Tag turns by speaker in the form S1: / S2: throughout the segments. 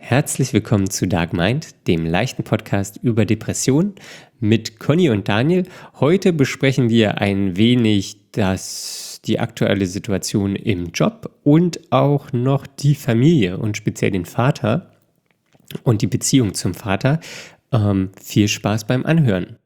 S1: Herzlich willkommen zu Dark Mind, dem leichten Podcast über Depressionen mit Conny und Daniel. Heute besprechen wir ein wenig die aktuelle Situation im Job und auch noch die Familie und speziell den Vater und die Beziehung zum Vater. Viel Spaß beim Anhören.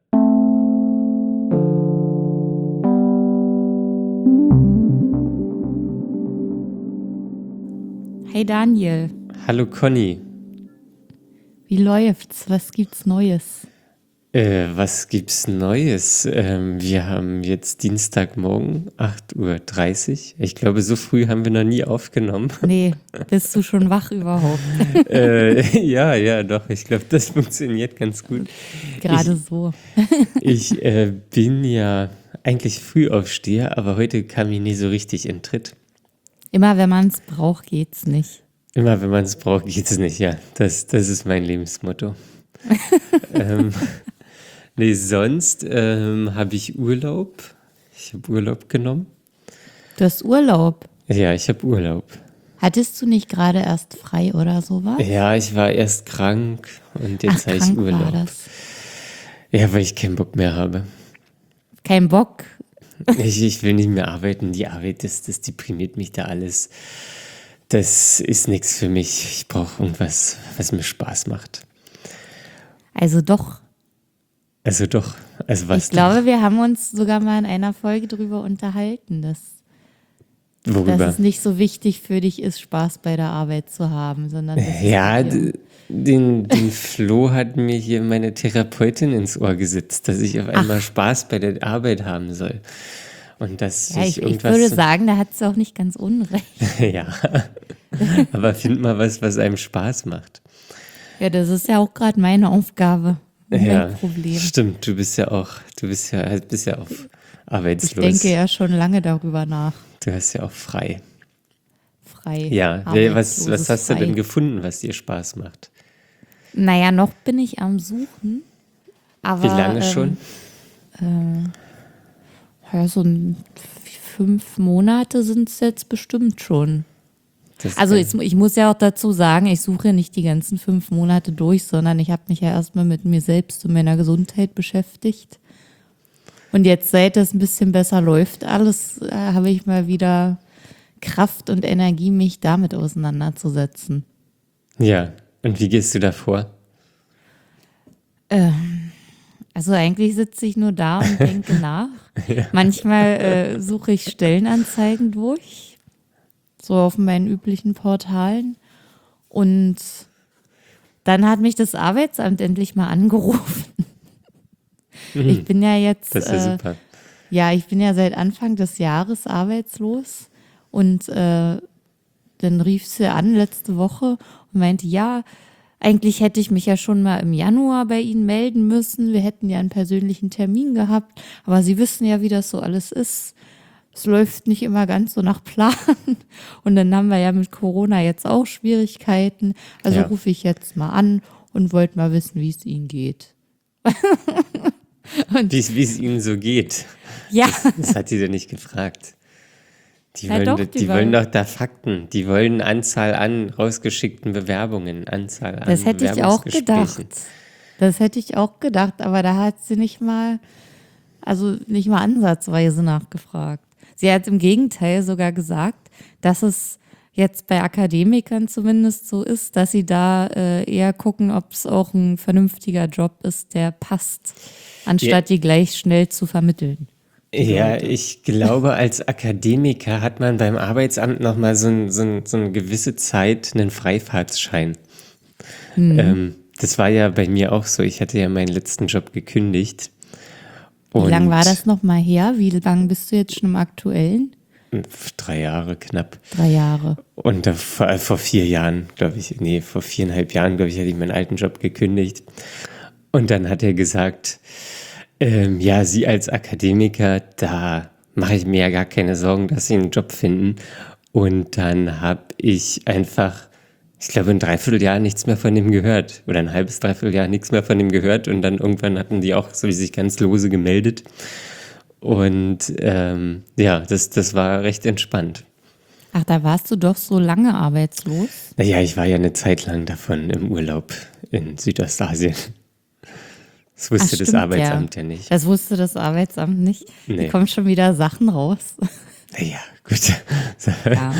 S2: Hey Daniel.
S1: Hallo Conny.
S2: Wie läuft's? Was gibt's Neues?
S1: Was gibt's Neues? Wir haben jetzt Dienstagmorgen, 8:30 Uhr. Ich glaube, so früh haben wir noch nie aufgenommen.
S2: Nee, bist du schon wach überhaupt?
S1: Ja, doch. Ich glaube, das funktioniert ganz gut.
S2: Gerade so.
S1: Ich bin ja eigentlich Frühaufsteher, aber heute kam ich nie so richtig in Tritt.
S2: Immer wenn man es braucht, geht's nicht.
S1: Immer wenn man es braucht, geht es nicht, ja. Das ist mein Lebensmotto. Nee, sonst habe ich Urlaub. Ich habe Urlaub genommen.
S2: Du hast Urlaub.
S1: Ja, ich habe Urlaub.
S2: Hattest du nicht gerade erst frei oder sowas?
S1: Ja, ich war erst krank und jetzt habe ich
S2: krank
S1: Urlaub.
S2: War das.
S1: Ja, weil ich keinen Bock mehr habe.
S2: Kein Bock?
S1: Ich will nicht mehr arbeiten. Die Arbeit, das deprimiert mich da alles. Das ist nichts für mich. Ich brauche irgendwas, was mir Spaß macht.
S2: Also doch.
S1: Also doch. Also was?
S2: Ich glaube, wir haben uns sogar mal in einer Folge drüber unterhalten, dass es nicht so wichtig für dich ist, Spaß bei der Arbeit zu haben, sondern
S1: ja, den Flo hat mir hier meine Therapeutin ins Ohr gesetzt, dass ich auf einmal Spaß bei der Arbeit haben soll. Und dass
S2: ich würde sagen, da hat sie auch nicht ganz unrecht.
S1: Ja, aber find mal was einem Spaß macht.
S2: Ja, das ist ja auch gerade meine Aufgabe. Mein Problem.
S1: Stimmt, du bist ja auch arbeitslos.
S2: Ich denke ja schon lange darüber nach.
S1: Du hast ja auch frei.
S2: Frei.
S1: Ja, was hast du denn gefunden, was dir Spaß macht?
S2: Naja, noch bin ich am Suchen. Aber,
S1: wie lange schon?
S2: So 5 Monate sind es jetzt bestimmt schon. Also ich muss ja auch dazu sagen, ich suche ja nicht die ganzen 5 Monate durch, sondern ich habe mich ja erstmal mit mir selbst und meiner Gesundheit beschäftigt. Und jetzt, seit das ein bisschen besser läuft alles, habe ich mal wieder Kraft und Energie, mich damit auseinanderzusetzen.
S1: Ja, und wie gehst du da vor?
S2: Also eigentlich sitze ich nur da und denke nach. Ja. Manchmal suche ich Stellenanzeigen durch, so auf meinen üblichen Portalen. Und dann hat mich das Arbeitsamt endlich mal angerufen. Ich bin ja jetzt,
S1: das ist ja super.
S2: Ja, ich bin ja seit Anfang des Jahres arbeitslos. Und dann rief sie an letzte Woche und meinte, ja, eigentlich hätte ich mich ja schon mal im Januar bei Ihnen melden müssen. Wir hätten ja einen persönlichen Termin gehabt. Aber Sie wissen ja, wie das so alles ist. Es läuft nicht immer ganz so nach Plan. Und dann haben wir ja mit Corona jetzt auch Schwierigkeiten. Also rufe ich jetzt mal an und wollte mal wissen, wie es Ihnen geht.
S1: Wie es Ihnen so geht.
S2: Ja.
S1: Das hat sie doch nicht gefragt. Die wollen doch da Fakten. Die wollen Anzahl an rausgeschickten Bewerbungen, Anzahl an
S2: Das hätte ich auch gedacht. Das hätte ich auch gedacht, aber da hat sie nicht mal ansatzweise nachgefragt. Sie hat im Gegenteil sogar gesagt, dass es jetzt bei Akademikern zumindest so ist, dass sie da eher gucken, ob es auch ein vernünftiger Job ist, der passt, anstatt die gleich schnell zu vermitteln.
S1: Ja, ich glaube, als Akademiker hat man beim Arbeitsamt nochmal so eine gewisse Zeit einen Freifahrtsschein. Das war ja bei mir auch so. Ich hatte ja meinen letzten Job gekündigt.
S2: Wie lange war das nochmal her? Wie lange bist du jetzt schon im aktuellen?
S1: 3 Jahre knapp.
S2: 3 Jahre.
S1: Und vor 4 Jahren, glaube ich, vor 4,5 Jahren, glaube ich, hatte ich meinen alten Job gekündigt. Und dann hat er gesagt, ja, Sie als Akademiker, da mache ich mir ja gar keine Sorgen, dass Sie einen Job finden. Und dann habe ich einfach, ich glaube, ein Dreivierteljahr nichts mehr von dem gehört. Oder ein halbes, Dreivierteljahr nichts mehr von dem gehört. Und dann irgendwann hatten die auch so sich ganz lose gemeldet. Und das war recht entspannt.
S2: Ach, da warst du doch so lange arbeitslos?
S1: Naja, ich war ja eine Zeit lang davon im Urlaub in Südostasien. Das
S2: Ach,
S1: wusste das
S2: stimmt,
S1: Arbeitsamt ja nicht.
S2: Das wusste das Arbeitsamt nicht.
S1: Nee.
S2: Hier kommen schon wieder Sachen raus.
S1: Naja, gut.
S2: Ja,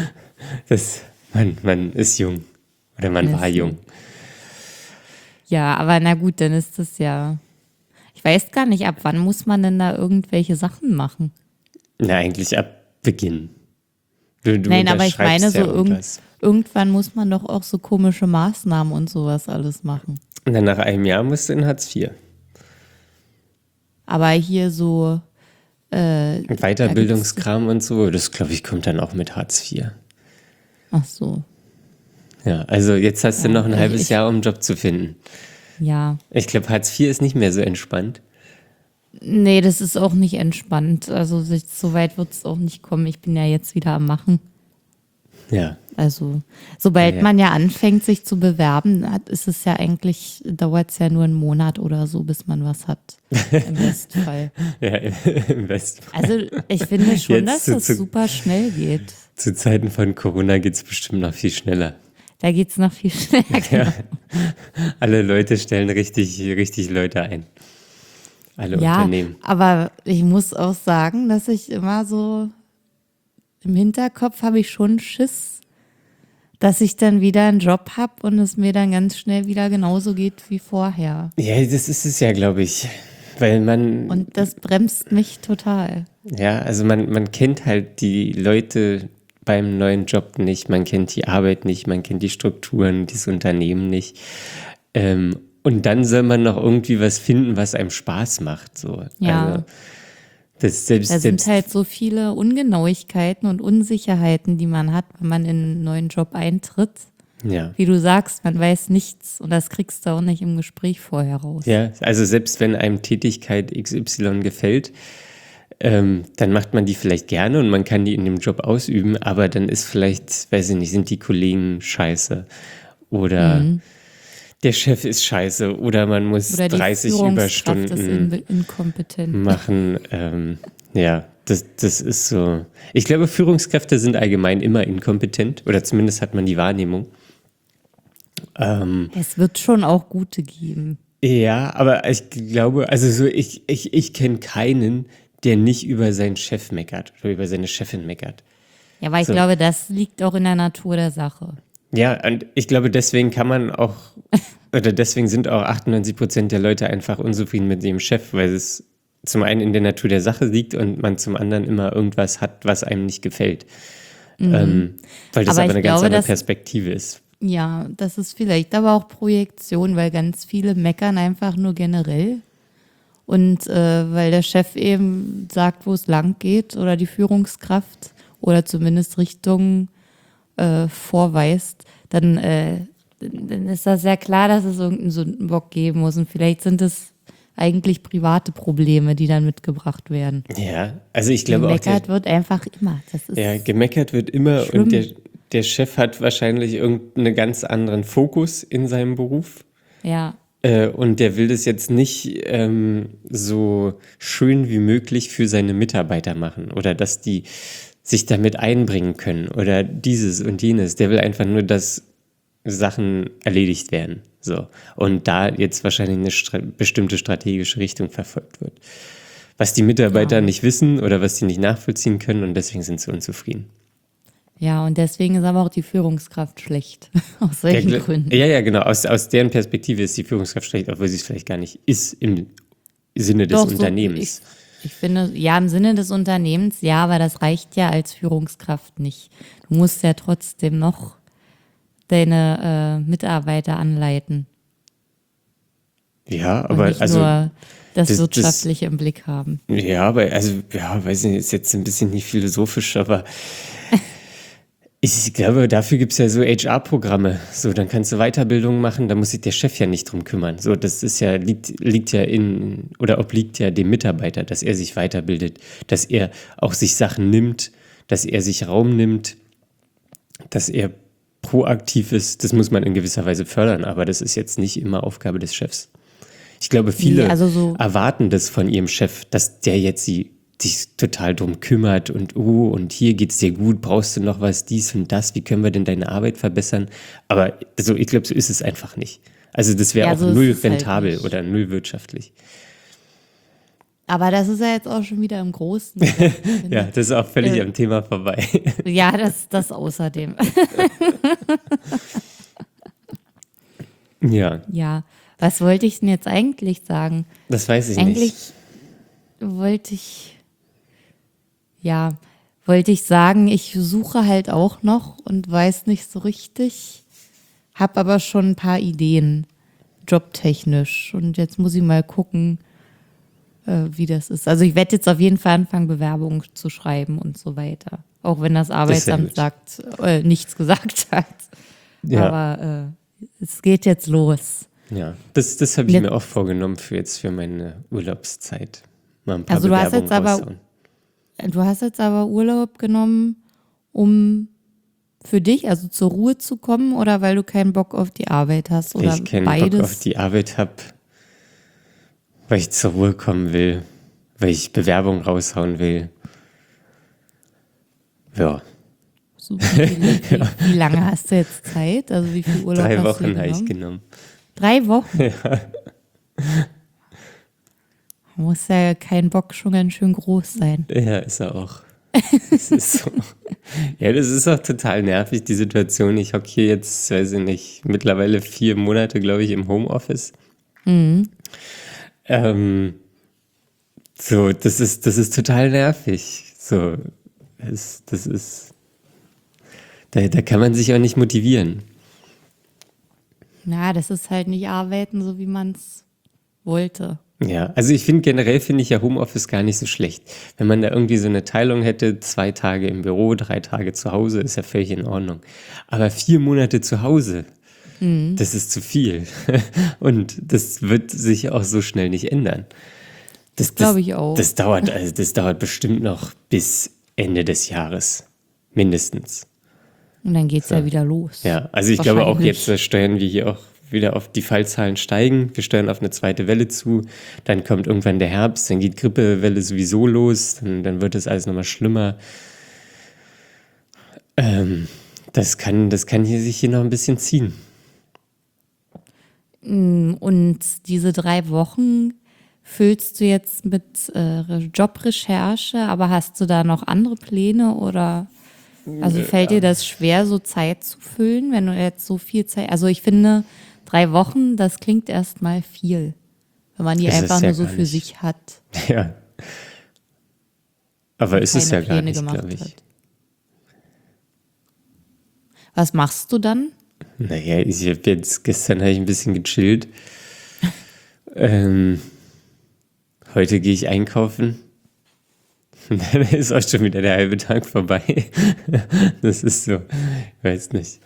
S1: Man ist jung. Oder man war jung.
S2: ja, aber na gut, dann ist das ja. Ich weiß gar nicht, ab wann muss man denn da irgendwelche Sachen machen?
S1: Na, eigentlich ab Beginn. Du
S2: Nein, aber ich meine,
S1: unterschreibst
S2: so
S1: ja irgendwas.
S2: irgendwann muss man doch auch so komische Maßnahmen und sowas alles machen.
S1: Und dann nach einem Jahr musst du in Hartz IV.
S2: Aber hier so,
S1: Und Weiterbildungskram und so, das glaube ich kommt dann auch mit Hartz IV.
S2: ach so,
S1: Ja, also jetzt hast du noch ein halbes
S2: ich-
S1: Jahr, um einen Job zu finden.
S2: ja.
S1: Ich glaube, Hartz IV ist nicht mehr so entspannt.
S2: Nee, das ist auch nicht entspannt. Also so weit wird es auch nicht kommen. Ich bin ja jetzt wieder am Machen.
S1: Ja,
S2: Also, sobald
S1: Ja.
S2: man ja anfängt, sich zu bewerben, ist es ja eigentlich, dauert es ja nur einen Monat oder so, bis man was hat. Im Bestfall.
S1: ja, im Westen.
S2: Also, ich finde schon,
S1: Jetzt
S2: dass das super schnell geht.
S1: Zu Zeiten von Corona geht es bestimmt noch viel schneller.
S2: Da geht es noch viel schneller.
S1: Ja. Alle Leute stellen richtig Leute ein. Alle
S2: Ja,
S1: Unternehmen.
S2: aber ich muss auch sagen, dass ich immer so im Hinterkopf habe ich schon Schiss, dass ich dann wieder einen Job habe und es mir dann ganz schnell wieder genauso geht wie vorher.
S1: Ja, das ist es ja, glaube ich. Weil man,
S2: Und das bremst mich total.
S1: ja, also man kennt halt die Leute beim neuen Job nicht, man kennt die Arbeit nicht, man kennt die Strukturen, das Unternehmen nicht. Und dann soll man noch irgendwie was finden, was einem Spaß macht. So.
S2: Ja.
S1: Also, das selbst,
S2: Da sind
S1: selbst
S2: halt so viele Ungenauigkeiten und Unsicherheiten, die man hat, wenn man in einen neuen Job eintritt.
S1: ja.
S2: Wie du sagst, man weiß nichts und das kriegst du auch nicht im Gespräch vorher raus.
S1: Ja, also selbst wenn einem Tätigkeit XY gefällt, dann macht man die vielleicht gerne und man kann die in dem Job ausüben, aber dann ist vielleicht, weiß ich nicht, sind die Kollegen scheiße oder der Chef ist scheiße oder man muss
S2: Oder die
S1: 30
S2: Führungskraft
S1: Überstunden
S2: ist inkompetent.
S1: machen. Ja, das ist so. Ich glaube, Führungskräfte sind allgemein immer inkompetent oder zumindest hat man die Wahrnehmung.
S2: Es wird schon auch gute geben.
S1: Ja, aber ich glaube, also so ich kenne keinen, der nicht über seinen Chef meckert oder über seine Chefin meckert.
S2: Ja, aber ich
S1: So.
S2: glaube, das liegt auch in der Natur der Sache.
S1: Ja, und ich glaube, deswegen kann man auch, oder deswegen sind auch 98% der Leute einfach unzufrieden mit dem Chef, weil es zum einen in der Natur der Sache liegt und man zum anderen immer irgendwas hat, was einem nicht gefällt. Weil das
S2: Aber
S1: aber
S2: ich
S1: eine ganz
S2: glaube,
S1: andere
S2: dass-
S1: Perspektive ist.
S2: Ja, das ist vielleicht aber auch Projektion, weil ganz viele meckern einfach nur generell. Und weil der Chef eben sagt, wo es lang geht oder die Führungskraft oder zumindest Richtungen vorweist, dann ist das ja klar, dass es irgendeinen Sündenbock geben muss. Und vielleicht sind es eigentlich private Probleme, die dann mitgebracht werden.
S1: Ja, also ich glaube auch,
S2: Gemeckert wird einfach immer. Das ist
S1: ja, gemeckert wird immer
S2: schlimm.
S1: und der Chef hat wahrscheinlich irgendeinen ganz anderen Fokus in seinem Beruf.
S2: ja.
S1: Und der will das jetzt nicht so schön wie möglich für seine Mitarbeiter machen oder dass die sich damit einbringen können oder dieses und jenes. Der will einfach nur, dass Sachen erledigt werden. So. Und da jetzt wahrscheinlich eine bestimmte strategische Richtung verfolgt wird. Was die Mitarbeiter nicht wissen oder was sie nicht nachvollziehen können und deswegen sind sie unzufrieden.
S2: Ja, und deswegen ist aber auch die Führungskraft schlecht. Aus solchen Gründen.
S1: Ja, genau. Aus deren Perspektive ist die Führungskraft schlecht, obwohl sie es vielleicht gar nicht ist im Sinne des
S2: Doch, so,
S1: Unternehmens.
S2: ich finde, ja, im Sinne des Unternehmens, ja, aber das reicht ja als Führungskraft nicht. Du musst ja trotzdem noch deine Mitarbeiter anleiten.
S1: Ja,
S2: Und
S1: aber
S2: nicht
S1: also.
S2: nur das
S1: das-
S2: Wirtschaftliche im Blick haben.
S1: Ja, aber also, ja, weiß nicht, ist jetzt ein bisschen nicht philosophisch, aber ich glaube, dafür gibt es ja so HR-Programme. So, dann kannst du Weiterbildung machen, da muss sich der Chef ja nicht drum kümmern. So, das ist ja, liegt ja oder obliegt ja dem Mitarbeiter, dass er sich weiterbildet, dass er auch sich Sachen nimmt, dass er sich Raum nimmt, dass er proaktiv ist. Das muss man in gewisser Weise fördern, aber das ist jetzt nicht immer Aufgabe des Chefs. Ich glaube, viele
S2: Nee, also so-
S1: erwarten das von ihrem Chef, dass der jetzt sich total drum kümmert und hier geht's dir gut, brauchst du noch was, dies und das, wie können wir denn deine Arbeit verbessern? Aber also ich glaube, so ist es einfach nicht. Also das wäre
S2: Ja,
S1: auch
S2: so ist
S1: null
S2: es halt
S1: rentabel
S2: nicht.
S1: oder null wirtschaftlich.
S2: Aber das ist ja jetzt auch schon wieder im Großen. und Ganzen.
S1: Ja, das ist auch völlig
S2: Äh,
S1: am Thema vorbei.
S2: Ja, das außerdem.
S1: Ja,
S2: Ja, was wollte ich denn jetzt eigentlich sagen?
S1: das weiß ich
S2: Eigentlich
S1: nicht.
S2: wollte ich, ja, wollte ich sagen, ich suche halt auch noch und weiß nicht so richtig, habe aber schon ein paar Ideen, jobtechnisch. Und jetzt muss ich mal gucken, wie das ist. Also ich werde jetzt auf jeden Fall anfangen, Bewerbungen zu schreiben und so weiter. Auch wenn das
S1: ist sehr
S2: Arbeitsamt
S1: gut.
S2: sagt, nichts gesagt hat.
S1: Ja.
S2: Aber es geht jetzt los.
S1: Ja, das habe ich
S2: Jetzt-
S1: mir auch vorgenommen für jetzt für meine Urlaubszeit. Mal ein paar
S2: Also du hast
S1: Bewerbungen
S2: jetzt aber
S1: raushauen.
S2: Du hast jetzt aber Urlaub genommen, um für dich, also zur Ruhe zu kommen, oder weil du keinen Bock auf die Arbeit hast,
S1: Weil
S2: oder
S1: ich keinen
S2: beides?
S1: Bock auf die Arbeit habe, weil ich zur Ruhe kommen will, weil ich Bewerbungen raushauen will. Ja,
S2: So, wie lange hast du jetzt Zeit? Also wie viel Urlaub
S1: 3
S2: hast du
S1: Wochen habe ich
S2: genommen?
S1: genommen.
S2: 3 Wochen? Muss ja kein Bock schon ganz schön groß sein.
S1: Ja, ist er auch. Das ist so. Ja, das ist auch total nervig, die Situation. Ich hocke hier jetzt, weiß ich nicht, mittlerweile 4 Monate, glaube ich, im Homeoffice. So, das ist total nervig. So, das ist, da kann man sich auch nicht motivieren.
S2: Na, das ist halt nicht arbeiten, so wie man es wollte.
S1: Ja, also generell finde ich ja Homeoffice gar nicht so schlecht. Wenn man da irgendwie so eine Teilung hätte, 2 Tage im Büro, 3 Tage zu Hause, ist ja völlig in Ordnung. Aber 4 Monate zu Hause, das ist zu viel. Und das wird sich auch so schnell nicht ändern. Das
S2: Glaube ich auch.
S1: Das dauert bestimmt noch bis Ende des Jahres. Mindestens.
S2: Und dann geht's ja wieder los.
S1: Ja, also ich glaube auch
S2: Wahrscheinlich.
S1: jetzt steuern wir hier auch wieder auf die Fallzahlen steigen. Wir steuern auf eine zweite Welle zu. Dann kommt irgendwann der Herbst, dann geht Grippewelle sowieso los. Dann wird das alles nochmal schlimmer. Das kann sich hier noch ein bisschen ziehen.
S2: Und diese 3 Wochen füllst du jetzt mit Jobrecherche, aber hast du da noch andere Pläne oder also fällt dir das schwer, so Zeit zu füllen, wenn du jetzt so viel Zeit, also ich finde 3 Wochen, das klingt erstmal viel, wenn man die
S1: Ist es
S2: einfach
S1: ja
S2: nur so
S1: gar
S2: für
S1: nicht.
S2: sich hat.
S1: Ja. Aber ist es ja
S2: keine
S1: gar
S2: Pläne
S1: nicht,
S2: gemacht
S1: glaube ich.
S2: hat. Was machst du dann?
S1: Naja, gestern habe ich ein bisschen gechillt. Heute gehe ich einkaufen. Und dann ist auch schon wieder der halbe Tag vorbei. Das ist so, ich weiß nicht.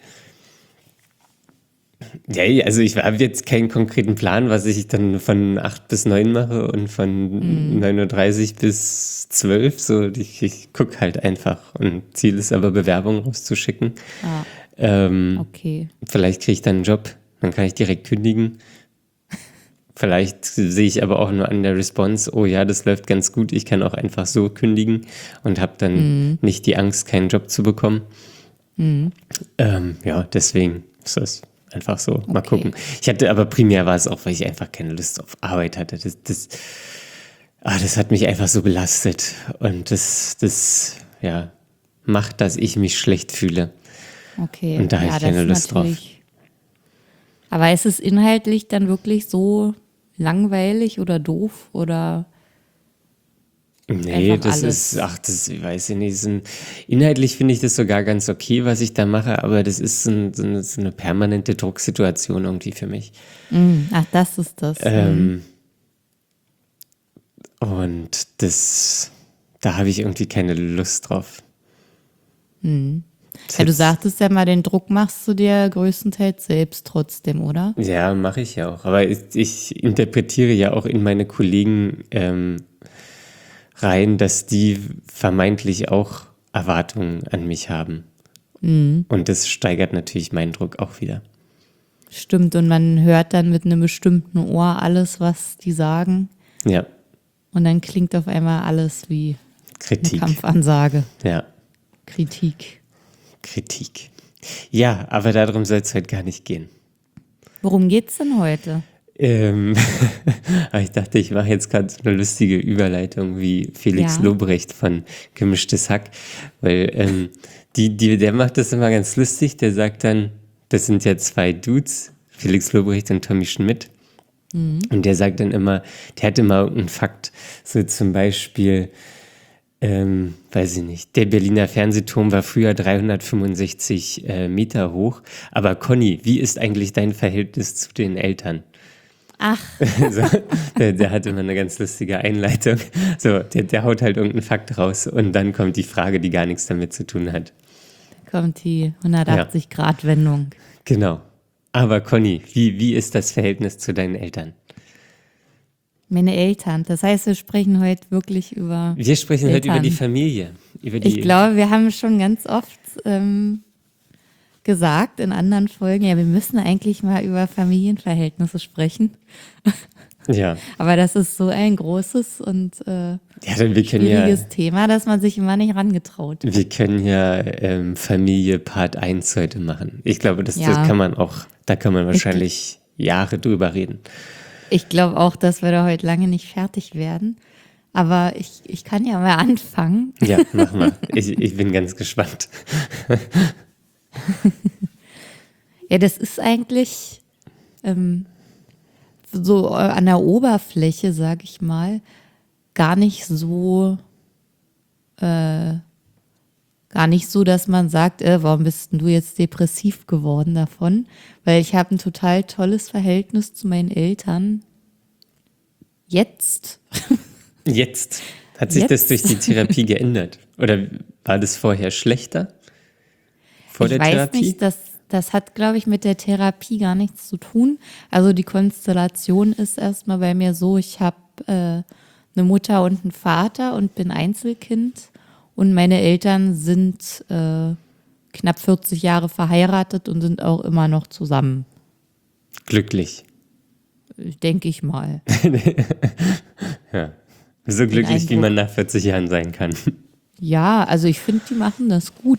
S1: Ja, also ich habe jetzt keinen konkreten Plan, was ich dann von 8 bis 9 mache und von 9:30 Uhr bis 12. So, ich gucke halt einfach. Und Ziel ist aber, Bewerbungen rauszuschicken.
S2: Ah, okay.
S1: Vielleicht kriege ich dann einen Job, dann kann ich direkt kündigen. Vielleicht sehe ich aber auch nur an der Response, oh ja, das läuft ganz gut, ich kann auch einfach so kündigen und habe dann nicht die Angst, keinen Job zu bekommen. Ja, deswegen ist das einfach so. Mal
S2: Okay.
S1: gucken. Aber primär war es auch, weil ich einfach keine Lust auf Arbeit hatte. Das hat mich einfach so belastet und das macht, dass ich mich schlecht fühle.
S2: Okay.
S1: Und da habe ich
S2: das
S1: keine
S2: ist
S1: Lust drauf.
S2: natürlich- Aber ist es inhaltlich dann wirklich so langweilig oder doof oder
S1: Nee,
S2: einfach alles?
S1: ich weiß ich nicht. Inhaltlich finde ich das sogar ganz okay, was ich da mache, aber das ist so eine permanente Drucksituation irgendwie für mich.
S2: Ach, das ist das.
S1: Und da habe ich irgendwie keine Lust drauf.
S2: Ja, du sagtest ja mal, den Druck machst du dir größtenteils selbst trotzdem, oder?
S1: Ja, mache ich ja auch. Aber ich interpretiere ja auch in meine Kollegen rein, dass die vermeintlich auch Erwartungen an mich haben. Und das steigert natürlich meinen Druck auch wieder.
S2: Stimmt, und man hört dann mit einem bestimmten Ohr alles, was die sagen.
S1: Ja,
S2: Und dann klingt auf einmal alles wie eine
S1: Kritik.
S2: Kampfansage.
S1: Ja,
S2: Kritik.
S1: Kritik. Ja, aber darum soll es heute gar nicht gehen.
S2: Worum geht's denn heute?
S1: Aber ich dachte, ich mache jetzt gerade so eine lustige Überleitung wie Felix
S2: Ja.
S1: Lobrecht von Gemischtes Hack, weil der macht das immer ganz lustig, der sagt dann, das sind ja zwei Dudes, Felix Lobrecht und Tommy Schmidt, und der sagt dann immer, der hat immer irgendeinen Fakt, so zum Beispiel, weiß ich nicht, der Berliner Fernsehturm war früher 365 Meter hoch, aber Conny, wie ist eigentlich dein Verhältnis zu den Eltern?
S2: Ach,
S1: So, der hat immer eine ganz lustige Einleitung. So, der haut halt irgendeinen Fakt raus und dann kommt die Frage, die gar nichts damit zu tun hat.
S2: kommt die 180-Grad-Wendung.
S1: Genau. Aber Conny, wie ist das Verhältnis zu deinen Eltern?
S2: Meine Eltern. Das heißt, wir sprechen heute wirklich über
S1: Wir sprechen heute über
S2: Eltern.
S1: die Familie. Über die,
S2: Ich glaube, wir haben schon ganz oft gesagt in anderen Folgen, ja, wir müssen eigentlich mal über Familienverhältnisse sprechen.
S1: Ja.
S2: Aber das ist so ein großes und
S1: Ja, dann wir können ja,
S2: schwieriges Thema, dass man sich immer nicht rangetraut.
S1: wir können ja Familie Part 1 heute machen. Ich glaube, das
S2: Ja.
S1: kann man auch, da kann man wahrscheinlich Jahre drüber reden.
S2: Ich glaube auch, dass wir da heute lange nicht fertig werden. Aber ich kann ja mal anfangen.
S1: Ja, mach mal. Ich bin ganz gespannt.
S2: Ja, das ist eigentlich so an der Oberfläche, sag ich mal, gar nicht so, dass man sagt, warum bist denn du jetzt depressiv geworden davon? Weil ich habe ein total tolles Verhältnis zu meinen Eltern. Jetzt.
S1: Jetzt hat sich das durch die Therapie geändert? Oder war das vorher schlechter? Vor der
S2: Ich weiß
S1: Therapie?
S2: nicht, das hat, glaube ich, mit der Therapie gar nichts zu tun. Also die Konstellation ist erstmal bei mir so, ich habe eine Mutter und einen Vater und bin Einzelkind. Und meine Eltern sind knapp 40 Jahre verheiratet und sind auch immer noch zusammen,
S1: Glücklich.
S2: denke ich mal.
S1: So glücklich, wie
S2: Eindruck.
S1: man nach 40 Jahren sein kann.
S2: Ja, also ich finde, die machen das gut.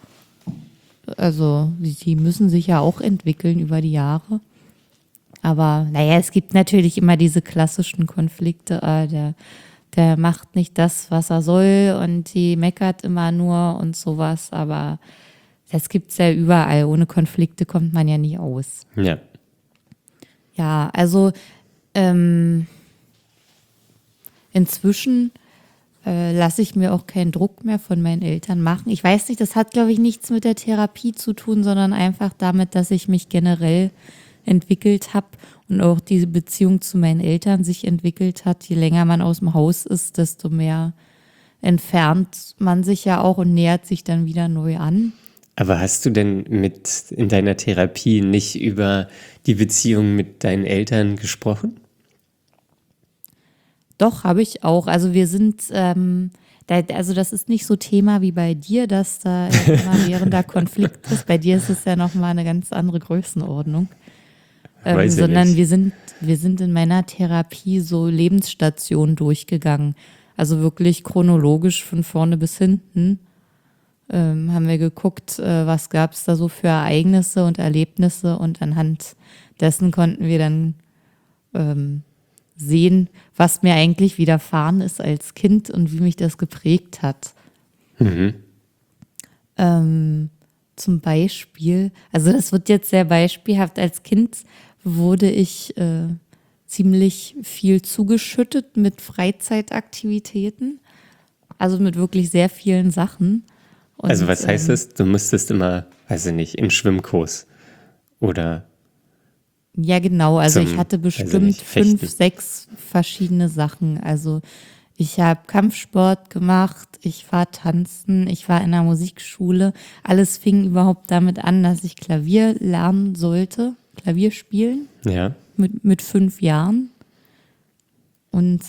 S2: Also die müssen sich ja auch entwickeln über die Jahre. Aber naja, es gibt natürlich immer diese klassischen Konflikte. Der macht nicht das, was er soll und die meckert immer nur und sowas. Aber das gibt's ja überall. Ohne Konflikte kommt man ja nie aus.
S1: Ja.
S2: Ja, also inzwischen lasse ich mir auch keinen Druck mehr von meinen Eltern machen. Ich weiß nicht, das hat, glaube ich, nichts mit der Therapie zu tun, sondern einfach damit, dass ich mich generell entwickelt habe und auch diese Beziehung zu meinen Eltern sich entwickelt hat. Je länger man aus dem Haus ist, desto mehr entfernt man sich ja auch und nähert sich dann wieder neu an.
S1: Aber hast du denn in deiner Therapie nicht über die Beziehung mit deinen Eltern gesprochen?
S2: Doch, habe ich auch. Also wir sind, also das ist nicht so Thema wie bei dir, dass da immer währender Konflikt ist. Bei dir ist es ja nochmal eine ganz andere Größenordnung.
S1: Weiß ich
S2: Sondern
S1: nicht.
S2: wir sind in meiner Therapie so Lebensstationen durchgegangen. Also wirklich chronologisch von vorne bis hinten. Haben wir geguckt, was gab es da so für Ereignisse und Erlebnisse und anhand dessen konnten wir dann sehen, was mir eigentlich widerfahren ist als Kind und wie mich das geprägt hat. Zum Beispiel, also das wird jetzt sehr beispielhaft, als Kind wurde ich ziemlich viel zugeschüttet mit Freizeitaktivitäten, also mit wirklich sehr vielen Sachen. Und,
S1: Also was heißt das? Du musstest immer, weiß ich nicht, in Schwimmkurs oder
S2: Ja, genau. Also
S1: Zum,
S2: ich hatte
S1: weiß ich
S2: bestimmt
S1: nicht, Fechten.
S2: 5, 6 verschiedene Sachen. Also ich habe Kampfsport gemacht, ich war tanzen, ich war in der Musikschule. Alles fing überhaupt damit an, dass ich Klavier lernen sollte, Klavier spielen
S1: ja.
S2: mit 5 Jahren. Und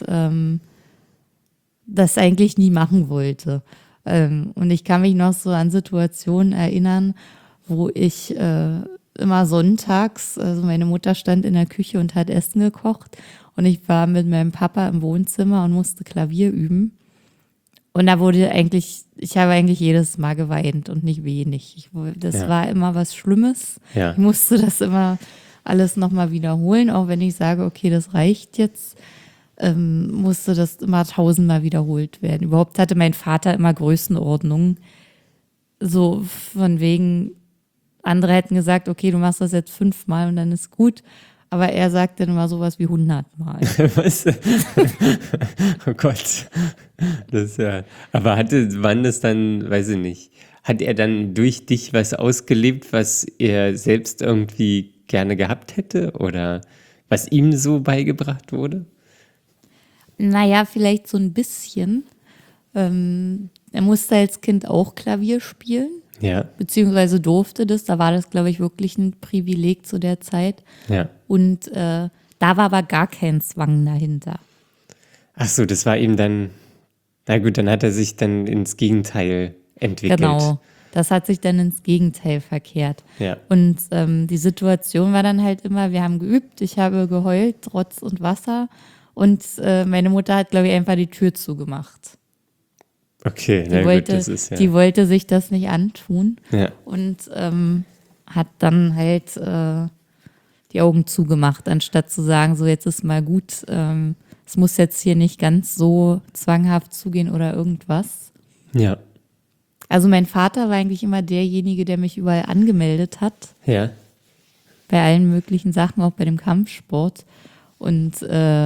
S2: das eigentlich nie machen wollte. Und ich kann mich noch so an Situationen erinnern, wo ich immer sonntags, also meine Mutter stand in der Küche und hat Essen gekocht und ich war mit meinem Papa im Wohnzimmer und musste Klavier üben. Und da ich habe eigentlich jedes Mal geweint und nicht wenig. Das war immer was Schlimmes.
S1: Ja.
S2: Ich musste das immer alles nochmal wiederholen, auch wenn ich sage, okay, das reicht jetzt, musste das immer 1000-mal wiederholt werden. Überhaupt hatte mein Vater immer Größenordnungen. So von wegen, andere hätten gesagt, okay, du machst das jetzt 5-mal und dann ist gut. Aber er sagt dann immer sowas wie 100-mal.
S1: Was? Oh Gott. Das ja. Aber wann das dann, weiß ich nicht, hat er dann durch dich was ausgelebt, was er selbst irgendwie gerne gehabt hätte oder was ihm so beigebracht wurde?
S2: Naja, vielleicht so ein bisschen. Er musste als Kind auch Klavier spielen,
S1: Ja,
S2: beziehungsweise durfte das. Da war das, glaube ich, wirklich ein Privileg zu der Zeit.
S1: ja.
S2: Und da war aber gar kein Zwang dahinter.
S1: Ach so, das war ihm dann, na gut, dann hat er sich dann ins Gegenteil entwickelt.
S2: Genau. Das hat sich dann ins Gegenteil verkehrt.
S1: Ja.
S2: Und die Situation war dann halt immer, wir haben geübt, ich habe geheult, Rotz und Wasser. Und meine Mutter hat, glaube ich, einfach die Tür zugemacht.
S1: Okay,
S2: Die,
S1: na
S2: wollte,
S1: gut, das ist ja.
S2: die wollte sich das nicht antun
S1: Ja,
S2: und hat dann halt die Augen zugemacht, anstatt zu sagen, so jetzt ist mal gut, es muss jetzt hier nicht ganz so zwanghaft zugehen oder irgendwas.
S1: ja,
S2: Also mein Vater war eigentlich immer derjenige, der mich überall angemeldet hat,
S1: ja.
S2: bei allen möglichen Sachen, auch bei dem Kampfsport. Und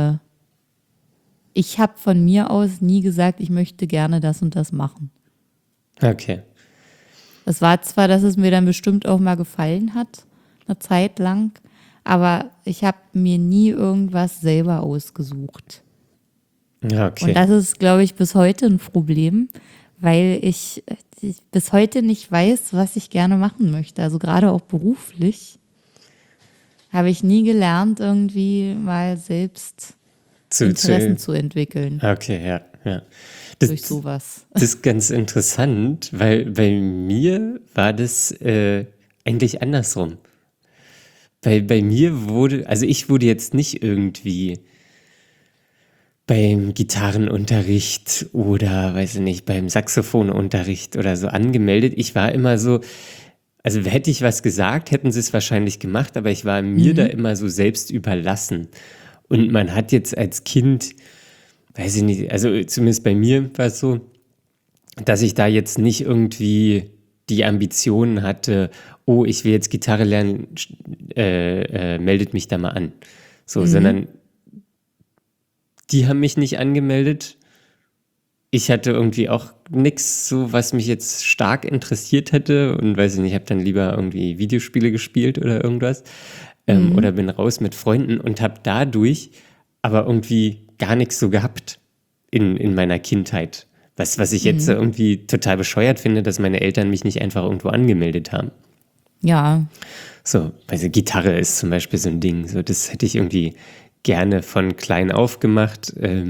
S2: ich habe von mir aus nie gesagt, ich möchte gerne das und das machen.
S1: Okay.
S2: Es war zwar, dass es mir dann bestimmt auch mal gefallen hat, eine Zeit lang, aber ich habe mir nie irgendwas selber ausgesucht.
S1: Ja, okay.
S2: Und das ist, glaube ich, bis heute ein Problem, weil ich bis heute nicht weiß, was ich gerne machen möchte. Also gerade auch beruflich habe ich nie gelernt, irgendwie mal selbst Interessen zu entwickeln
S1: Okay, ja, ja.
S2: durch sowas.
S1: Das ist ganz interessant, weil bei mir war das eigentlich andersrum. Bei mir also ich wurde jetzt nicht irgendwie beim Gitarrenunterricht oder, weiß ich nicht, beim Saxophonunterricht oder so angemeldet. Ich war immer so, also hätte ich was gesagt, hätten sie es wahrscheinlich gemacht, aber ich war mir da immer so selbst überlassen. Und man hat jetzt als Kind, weiß ich nicht, also zumindest bei mir war es so, dass ich da jetzt nicht irgendwie die Ambitionen hatte, oh, ich will jetzt Gitarre lernen, meldet mich da mal an. So, sondern die haben mich nicht angemeldet. Ich hatte irgendwie auch nichts, so was mich jetzt stark interessiert hätte und weiß ich nicht, ich habe dann lieber irgendwie Videospiele gespielt oder irgendwas oder bin raus mit Freunden und habe dadurch aber irgendwie gar nichts so gehabt in meiner Kindheit. Was ich jetzt irgendwie total bescheuert finde, dass meine Eltern mich nicht einfach irgendwo angemeldet haben.
S2: Ja,
S1: So, also Gitarre ist zum Beispiel so ein Ding. So, das hätte ich irgendwie gerne von klein auf gemacht.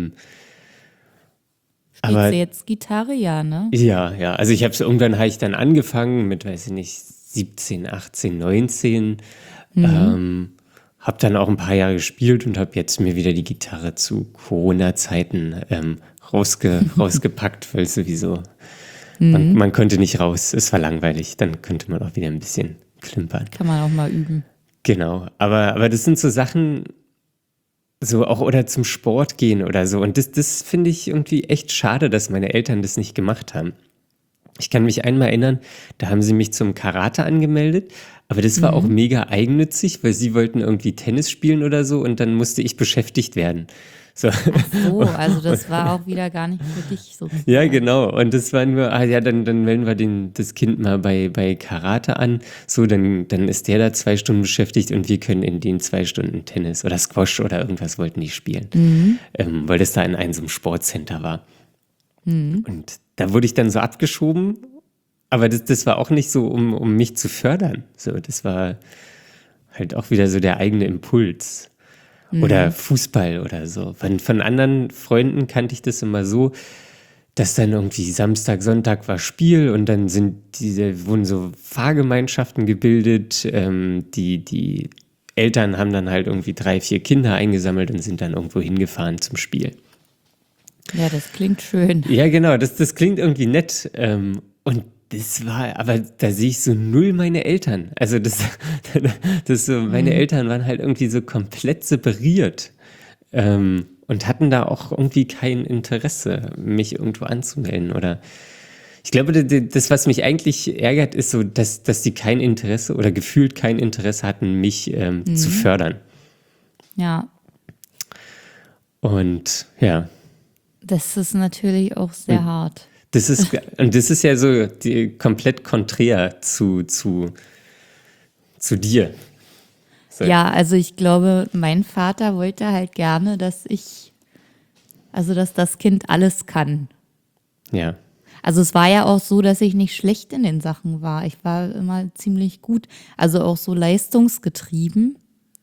S2: spielst
S1: Aber
S2: du jetzt Gitarre? Ja, ne?
S1: ja, also irgendwann habe ich dann angefangen mit, weiß ich nicht, 17, 18, 19. Habe dann auch ein paar Jahre gespielt und habe jetzt mir wieder die Gitarre zu Corona-Zeiten rausgepackt, weil sowieso man konnte nicht raus, es war langweilig, dann könnte man auch wieder ein bisschen klimpern.
S2: Kann man auch mal üben.
S1: Genau, aber das sind so Sachen, so auch oder zum Sport gehen oder so. Und das finde ich irgendwie echt schade, dass meine Eltern das nicht gemacht haben. Ich kann mich einmal erinnern, da haben sie mich zum Karate angemeldet, aber das war auch mega eigennützig, weil sie wollten irgendwie Tennis spielen oder so und dann musste ich beschäftigt werden. So.
S2: So, also das war auch wieder gar nicht für dich sozusagen.
S1: Ja, genau. Und das war nur, dann melden wir das Kind mal bei Karate an. So, dann ist der da 2 Stunden beschäftigt und wir können in den 2 Stunden Tennis oder Squash oder irgendwas wollten die spielen. Weil das da in einem so einem Sportcenter war. Und da wurde ich dann so abgeschoben, aber das war auch nicht so, um mich zu fördern. So, das war halt auch wieder so der eigene Impuls. Oder Fußball oder so. Von anderen Freunden kannte ich das immer so, dass dann irgendwie Samstag, Sonntag war Spiel und dann wurden so Fahrgemeinschaften gebildet, die Eltern haben dann halt irgendwie 3, 4 Kinder eingesammelt und sind dann irgendwo hingefahren zum Spiel.
S2: Ja, das klingt schön.
S1: Ja, genau, das klingt irgendwie nett. Und das war, aber da sehe ich so null meine Eltern. Also das so, meine Eltern waren halt irgendwie so komplett separiert. Und hatten da auch irgendwie kein Interesse, mich irgendwo anzumelden. Oder ich glaube, das, was mich eigentlich ärgert, ist so, dass die kein Interesse oder gefühlt kein Interesse hatten, mich zu fördern.
S2: Ja,
S1: Und ja,
S2: das ist natürlich auch sehr hart.
S1: das ist ja so komplett konträr zu dir. So.
S2: Ja, also ich glaube, mein Vater wollte halt gerne, dass das Kind alles kann.
S1: Ja,
S2: Also es war ja auch so, dass ich nicht schlecht in den Sachen war. Ich war immer ziemlich gut, also auch so leistungsgetrieben,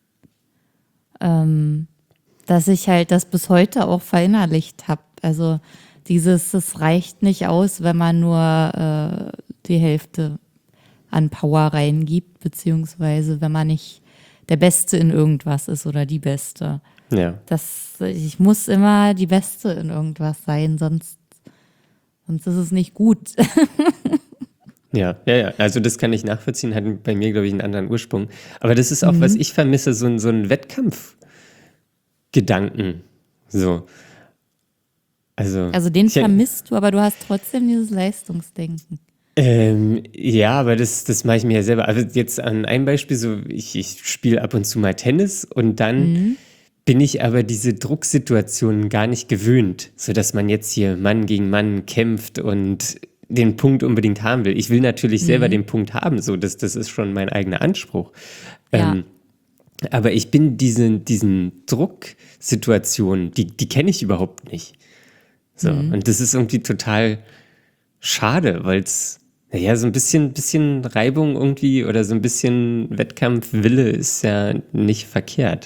S2: dass ich halt das bis heute auch verinnerlicht habe. Also es reicht nicht aus, wenn man nur die Hälfte an Power reingibt, beziehungsweise wenn man nicht der Beste in irgendwas ist oder die Beste.
S1: ja.
S2: Ich muss immer die Beste in irgendwas sein, sonst ist es nicht gut.
S1: Ja. Also das kann ich nachvollziehen, hat bei mir, glaube ich, einen anderen Ursprung. Aber das ist auch, was ich vermisse, so ein Wettkampfgedanken. So.
S2: Also den vermisst du, aber du hast trotzdem dieses Leistungsdenken.
S1: Ja, aber das mache ich mir ja selber. Also jetzt an einem Beispiel, so ich spiele ab und zu mal Tennis und dann bin ich aber diese Drucksituationen gar nicht gewöhnt, sodass man jetzt hier Mann gegen Mann kämpft und den Punkt unbedingt haben will. Ich will natürlich selber den Punkt haben, so das ist schon mein eigener Anspruch.
S2: Ja.
S1: Aber ich bin diesen Drucksituationen, die kenne ich überhaupt nicht. So, und das ist irgendwie total schade, weil es, naja, so ein bisschen Reibung irgendwie oder so ein bisschen Wettkampfwille ist ja nicht verkehrt.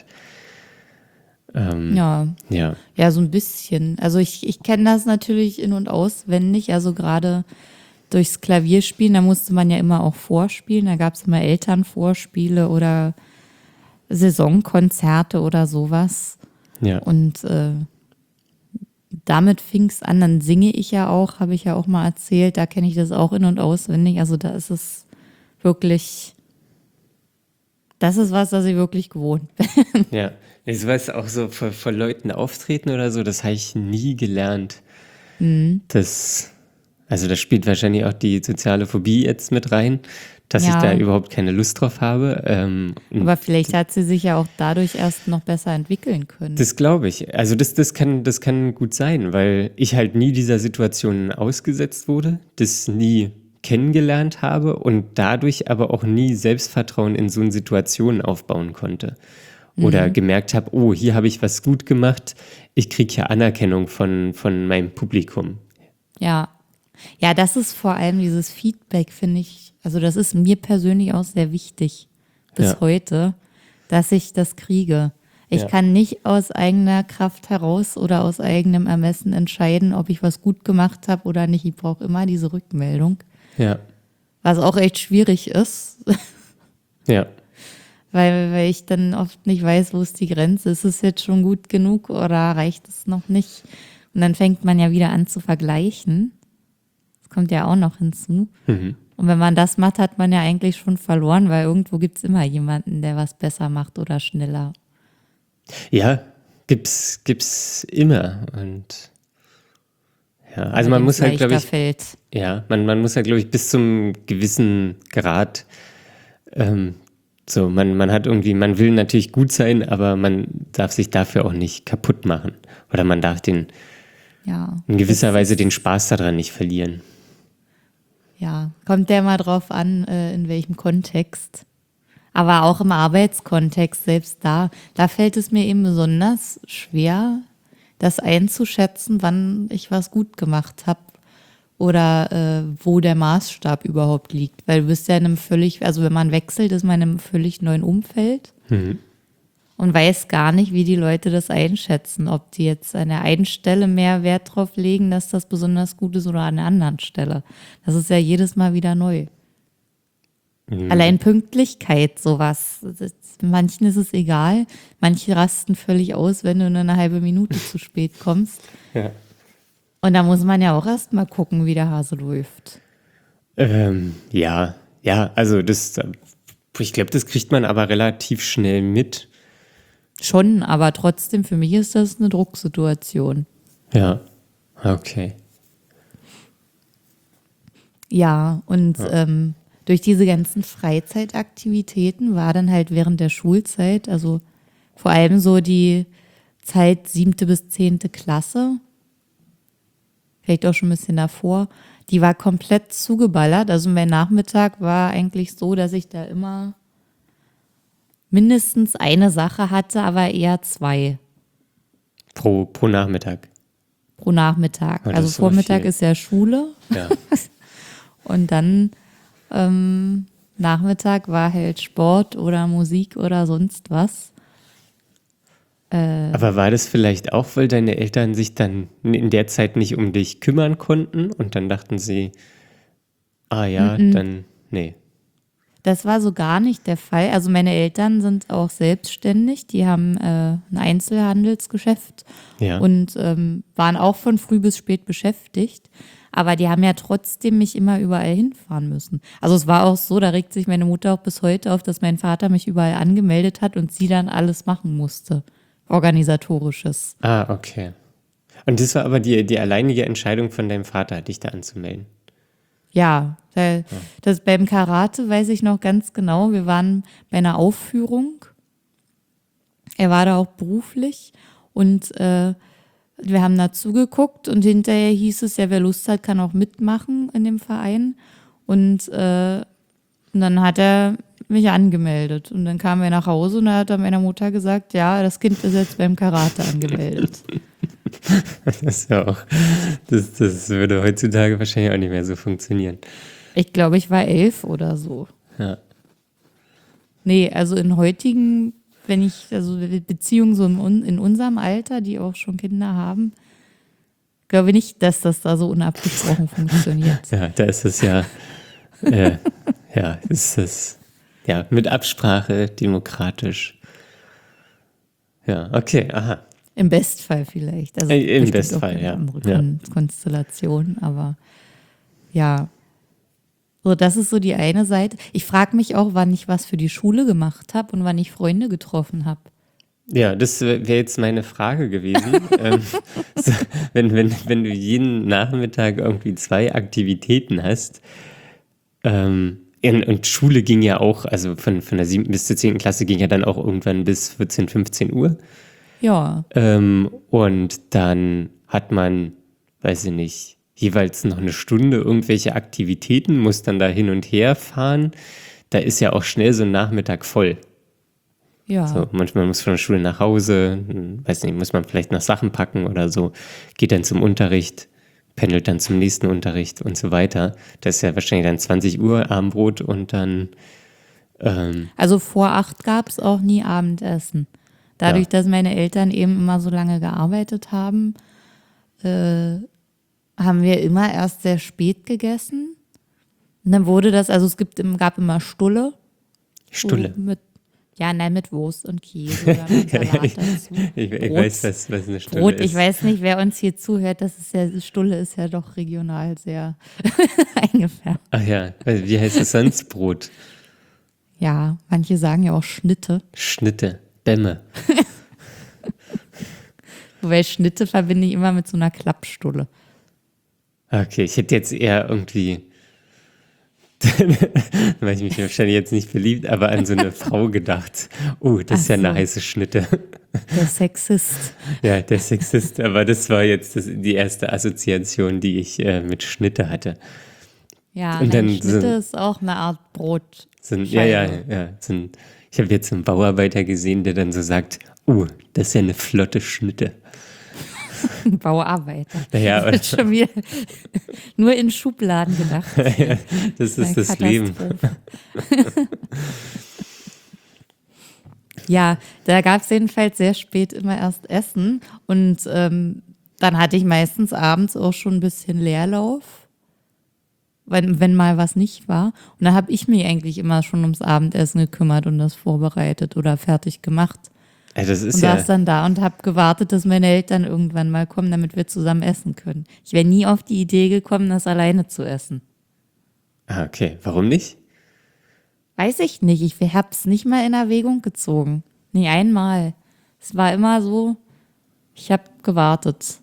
S2: Ja.
S1: Ja,
S2: Ja, so ein bisschen. Also ich kenne das natürlich in- und auswendig. Also gerade durchs Klavierspielen, da musste man ja immer auch vorspielen. Da gab es immer Elternvorspiele oder Saisonkonzerte oder sowas.
S1: ja,
S2: Und damit fing es an. Dann singe ich ja auch, habe ich ja auch mal erzählt. Da kenne ich das auch in- und auswendig. Also da ist es wirklich, das ist was, das ich wirklich gewohnt bin.
S1: ja. Ich weiß auch so vor Leuten auftreten oder so, das habe ich nie gelernt. Also da spielt wahrscheinlich auch die soziale Phobie jetzt mit rein, dass ich
S2: Ja.
S1: da überhaupt keine Lust drauf habe.
S2: Aber vielleicht hat sie sich ja auch dadurch erst noch besser entwickeln können.
S1: Das glaube ich. Also das kann gut sein, weil ich halt nie dieser Situation ausgesetzt wurde, das nie kennengelernt habe und dadurch aber auch nie Selbstvertrauen in so eine Situation aufbauen konnte. Oder gemerkt habe, oh, hier habe ich was gut gemacht, ich kriege hier Anerkennung von meinem Publikum.
S2: Ja. Ja, das ist vor allem dieses Feedback, finde ich. Also das ist mir persönlich auch sehr wichtig bis
S1: Ja.
S2: heute, dass ich das kriege. Ich
S1: Ja.
S2: kann nicht aus eigener Kraft heraus oder aus eigenem Ermessen entscheiden, ob ich was gut gemacht habe oder nicht. Ich brauche immer diese Rückmeldung,
S1: Ja,
S2: was auch echt schwierig ist,
S1: ja,
S2: weil ich dann oft nicht weiß, wo ist die Grenze. Ist es jetzt schon gut genug oder reicht es noch nicht? Und dann fängt man ja wieder an zu vergleichen. Das kommt ja auch noch hinzu. Und wenn man das macht, hat man ja eigentlich schon verloren, weil irgendwo gibt es immer jemanden, der was besser macht oder schneller.
S1: ja, gibt's immer. Und ja, also man
S2: Dem's
S1: muss halt, glaube
S2: leichter
S1: ich,
S2: fällt.
S1: ja, man muss halt, glaube ich, bis zum gewissen Grad, so, man hat irgendwie, man will natürlich gut sein, aber man darf sich dafür auch nicht kaputt machen. Oder man darf
S2: Ja.
S1: in gewisser Weise den Spaß daran nicht verlieren.
S2: Ja, kommt ja mal drauf an, in welchem Kontext. Aber auch im Arbeitskontext, selbst da fällt es mir eben besonders schwer, das einzuschätzen, wann ich was gut gemacht habe oder wo der Maßstab überhaupt liegt. Weil du bist ja in einem also wenn man wechselt, ist man in einem völlig neuen Umfeld und weiß gar nicht, wie die Leute das einschätzen, ob die jetzt an der einen Stelle mehr Wert drauf legen, dass das besonders gut ist oder an der anderen Stelle. Das ist ja jedes Mal wieder neu. Allein Pünktlichkeit, sowas. Manchen ist es egal, manche rasten völlig aus, wenn du nur eine halbe Minute zu spät kommst.
S1: Ja.
S2: Und da muss man ja auch erst mal gucken, wie der Hase läuft.
S1: Ja, also ich glaube, das kriegt man aber relativ schnell mit.
S2: Schon, aber trotzdem, für mich ist das eine Drucksituation.
S1: Ja, okay.
S2: Ja, und durch diese ganzen Freizeitaktivitäten war dann halt während der Schulzeit, also vor allem so die Zeit 7. bis 10. Klasse, vielleicht auch schon ein bisschen davor, die war komplett zugeballert. Also mein Nachmittag war eigentlich so, dass ich da immer mindestens eine Sache hatte, aber eher zwei
S1: Pro Nachmittag.
S2: pro Nachmittag.
S1: Oh, das
S2: Also
S1: ist aber
S2: Vormittag
S1: viel.
S2: ist ja Schule
S1: Ja.
S2: und dann Nachmittag war halt Sport oder Musik oder sonst was.
S1: Aber war das vielleicht auch, weil deine Eltern sich dann in der Zeit nicht um dich kümmern konnten und dann dachten sie, dann, nee.
S2: Das war so gar nicht der Fall. Also meine Eltern sind auch selbstständig. Die haben ein Einzelhandelsgeschäft
S1: Ja.
S2: und waren auch von früh bis spät beschäftigt. Aber die haben ja trotzdem mich immer überall hinfahren müssen. Also es war auch so, da regt sich meine Mutter auch bis heute auf, dass mein Vater mich überall angemeldet hat und sie dann alles machen musste. Organisatorisches.
S1: Okay. Und das war aber die alleinige Entscheidung von deinem Vater, dich da anzumelden.
S2: Ja, weil das beim Karate weiß ich noch ganz genau. Wir waren bei einer Aufführung. Er war da auch beruflich und wir haben da zugeguckt und hinterher hieß es ja, wer Lust hat, kann auch mitmachen in dem Verein. Und dann hat er mich angemeldet. Und dann kamen wir nach Hause und da hat er meiner Mutter gesagt, ja, das Kind ist jetzt beim Karate angemeldet.
S1: Das ist ja auch, das würde heutzutage wahrscheinlich auch nicht mehr so funktionieren.
S2: Ich glaube, ich war 11 oder so.
S1: Ja.
S2: Nee, also in heutigen, also Beziehungen so in unserem Alter, die auch schon Kinder haben, glaube nicht, dass das da so unabgesprochen funktioniert.
S1: Ja, da ist es ja, ist es, mit Absprache, demokratisch. Ja, okay, aha.
S2: Im Bestfall vielleicht. Also
S1: Im
S2: bestimmt auch
S1: Bestfall,
S2: eine
S1: ja.
S2: andere
S1: Ja.
S2: Konstellation, aber ja. So, das ist so die eine Seite. Ich frage mich auch, wann ich was für die Schule gemacht habe und wann ich Freunde getroffen habe.
S1: Ja, das wäre jetzt meine Frage gewesen. So, wenn du jeden Nachmittag irgendwie 2 Aktivitäten hast, und Schule ging ja auch, also von der 7. bis zur 10. Klasse ging ja dann auch irgendwann bis 14, 15 Uhr.
S2: Ja,
S1: Und dann hat man, weiß ich nicht, jeweils noch eine Stunde irgendwelche Aktivitäten, muss dann da hin und her fahren. Da ist ja auch schnell so ein Nachmittag voll.
S2: ja.
S1: So, manchmal muss von der Schule nach Hause, weiß nicht, muss man vielleicht noch Sachen packen oder so, geht dann zum Unterricht, pendelt dann zum nächsten Unterricht und so weiter. Das ist ja wahrscheinlich dann 20 Uhr Abendbrot und dann,
S2: Also vor 8 gab es auch nie Abendessen. Dadurch, dass meine Eltern eben immer so lange gearbeitet haben, haben wir immer erst sehr spät gegessen. Und dann wurde das, also gab immer Stulle.
S1: Stulle.
S2: Mit Wurst und Käse oder mit Salat dazu.
S1: Ich
S2: Brot.
S1: weiß, was eine Stulle
S2: Brot,
S1: ist.
S2: ich weiß nicht, wer uns hier zuhört, Stulle ist ja doch regional sehr eingefärbt.
S1: Ach ja, wie heißt es sonst? Brot.
S2: Ja, manche sagen ja auch Schnitte.
S1: Schnitte, Bämme.
S2: Wobei Schnitte verbinde ich immer mit so einer Klappstulle.
S1: Okay, ich hätte jetzt eher irgendwie, weil ich mich wahrscheinlich jetzt nicht verliebt, aber an so eine Frau gedacht. Oh, das ist ja eine
S2: Ach so.
S1: heiße Schnitte.
S2: Der Sexist.
S1: Ja, der Sexist, aber das war jetzt die erste Assoziation, die ich mit Schnitte hatte.
S2: Ja,
S1: Und dann
S2: Schnitte ist auch eine Art Brot.
S1: Ich habe jetzt einen Bauarbeiter gesehen, der dann so sagt, das ist ja eine flotte Schnitte.
S2: Bauarbeiter.
S1: Naja,
S2: Das wird schon wieder nur in Schubladen gedacht.
S1: das ist das Leben.
S2: Katastrophe. Ja, da gab es jedenfalls sehr spät immer erst Essen und dann hatte ich meistens abends auch schon ein bisschen Leerlauf. wenn mal was nicht war. Und da habe ich mich eigentlich immer schon ums Abendessen gekümmert und das vorbereitet oder fertig gemacht.
S1: Also das ist
S2: Und
S1: ja,
S2: saß dann da und habe gewartet, dass meine Eltern irgendwann mal kommen, damit wir zusammen essen können. Ich wäre nie auf die Idee gekommen, das alleine zu essen.
S1: okay, warum nicht?
S2: Weiß ich nicht. Ich habe es nicht mal in Erwägung gezogen. Nie einmal. Es war immer so, ich habe gewartet.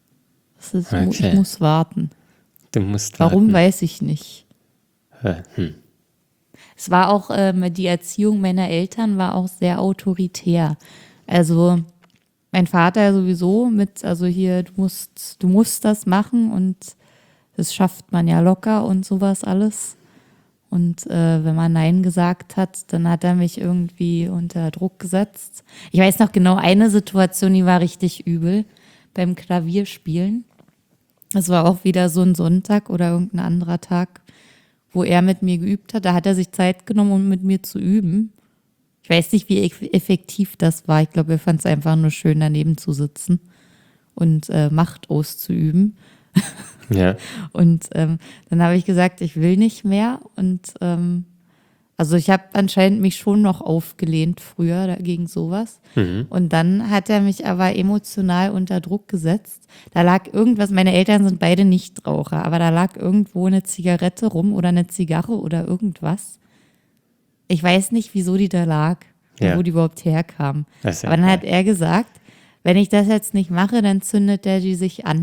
S2: Ich
S1: Okay.
S2: muss warten.
S1: Du musst
S2: Warum,
S1: warten.
S2: weiß ich nicht.
S1: Hm.
S2: Es war auch, die Erziehung meiner Eltern war auch sehr autoritär. Also mein Vater sowieso also hier, du musst das machen und das schafft man ja locker und sowas alles. Und wenn man Nein gesagt hat, dann hat er mich irgendwie unter Druck gesetzt. Ich weiß noch genau, eine Situation, die war richtig übel beim Klavierspielen. Das war auch wieder so ein Sonntag oder irgendein anderer Tag, wo er mit mir geübt hat. Da hat er sich Zeit genommen, um mit mir zu üben. Ich weiß nicht, wie effektiv das war. Ich glaube, er fand es einfach nur schön, daneben zu sitzen und Macht auszuüben.
S1: Ja.
S2: Und dann habe ich gesagt, ich will nicht mehr. Und also ich habe anscheinend mich schon noch aufgelehnt früher gegen sowas. Und dann hat er mich aber emotional unter Druck gesetzt. Da lag irgendwas, meine Eltern sind beide Nichtraucher, aber da lag irgendwo eine Zigarette rum oder eine Zigarre oder irgendwas. Ich weiß nicht, wieso die da lag,
S1: Ja.
S2: wo die überhaupt herkam.
S1: Das ist ja
S2: Aber dann hat
S1: geil.
S2: er gesagt, wenn ich das jetzt nicht mache, dann zündet er die sich an.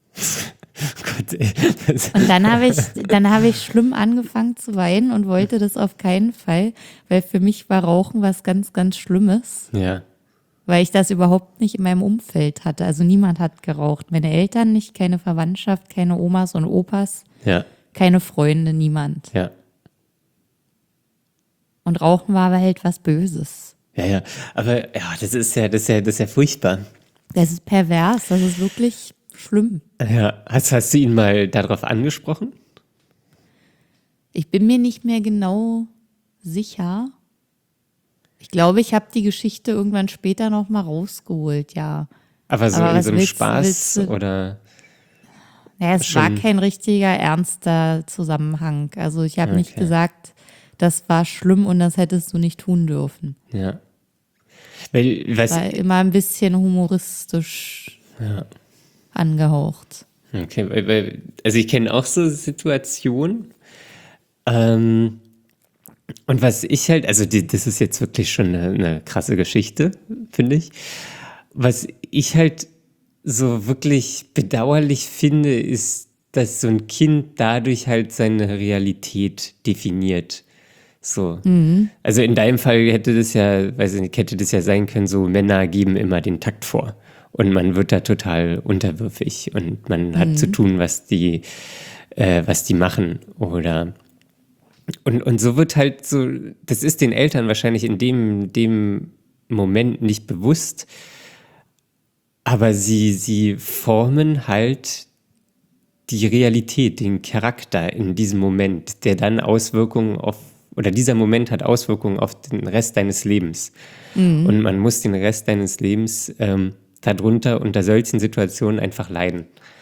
S1: Gott, ey.
S2: Und dann habe ich schlimm angefangen zu weinen und wollte das auf keinen Fall, weil für mich war Rauchen was ganz, ganz Schlimmes,
S1: Ja.
S2: weil ich das überhaupt nicht in meinem Umfeld hatte. Also niemand hat geraucht. Meine Eltern nicht, keine Verwandtschaft, keine Omas und Opas,
S1: Ja.
S2: keine Freunde, niemand.
S1: Ja.
S2: Und Rauchen war aber halt was Böses.
S1: Ja, ja. Aber ja, das ist ja furchtbar.
S2: Das ist pervers, das ist wirklich schlimm.
S1: Ja. Hast du ihn mal darauf angesprochen?
S2: Ich bin mir nicht mehr genau sicher. Ich glaube, ich habe die Geschichte irgendwann später noch mal rausgeholt, ja.
S1: Aber so
S2: Aber
S1: in
S2: was
S1: so einem
S2: willst
S1: Spaß
S2: du-
S1: oder?
S2: Naja, es war
S1: Schon.
S2: kein richtiger, ernster Zusammenhang. Also ich habe nicht
S1: Okay.
S2: gesagt, das war schlimm und das hättest du nicht tun dürfen.
S1: Ja. Weil, was,
S2: War immer ein bisschen humoristisch angehaucht.
S1: okay, also ich kenne auch so Situationen. Und was ich halt, also das ist jetzt wirklich schon eine krasse Geschichte, finde ich. Was ich halt so wirklich bedauerlich finde, ist, dass so ein Kind dadurch halt seine Realität definiert. So. Also in deinem Fall hätte das ja, weiß ich nicht, hätte das ja sein können, so Männer geben immer den Takt vor. Und man wird da total unterwürfig und man hat zu tun, was die machen. Oder und so wird halt so, das ist den Eltern wahrscheinlich in dem Moment nicht bewusst, aber sie formen halt die Realität, den Charakter in diesem Moment, der dann Auswirkungen auf, oder dieser Moment hat Auswirkungen auf den Rest deines Lebens. Und man muss den Rest deines Lebens darunter, unter solchen Situationen einfach leiden.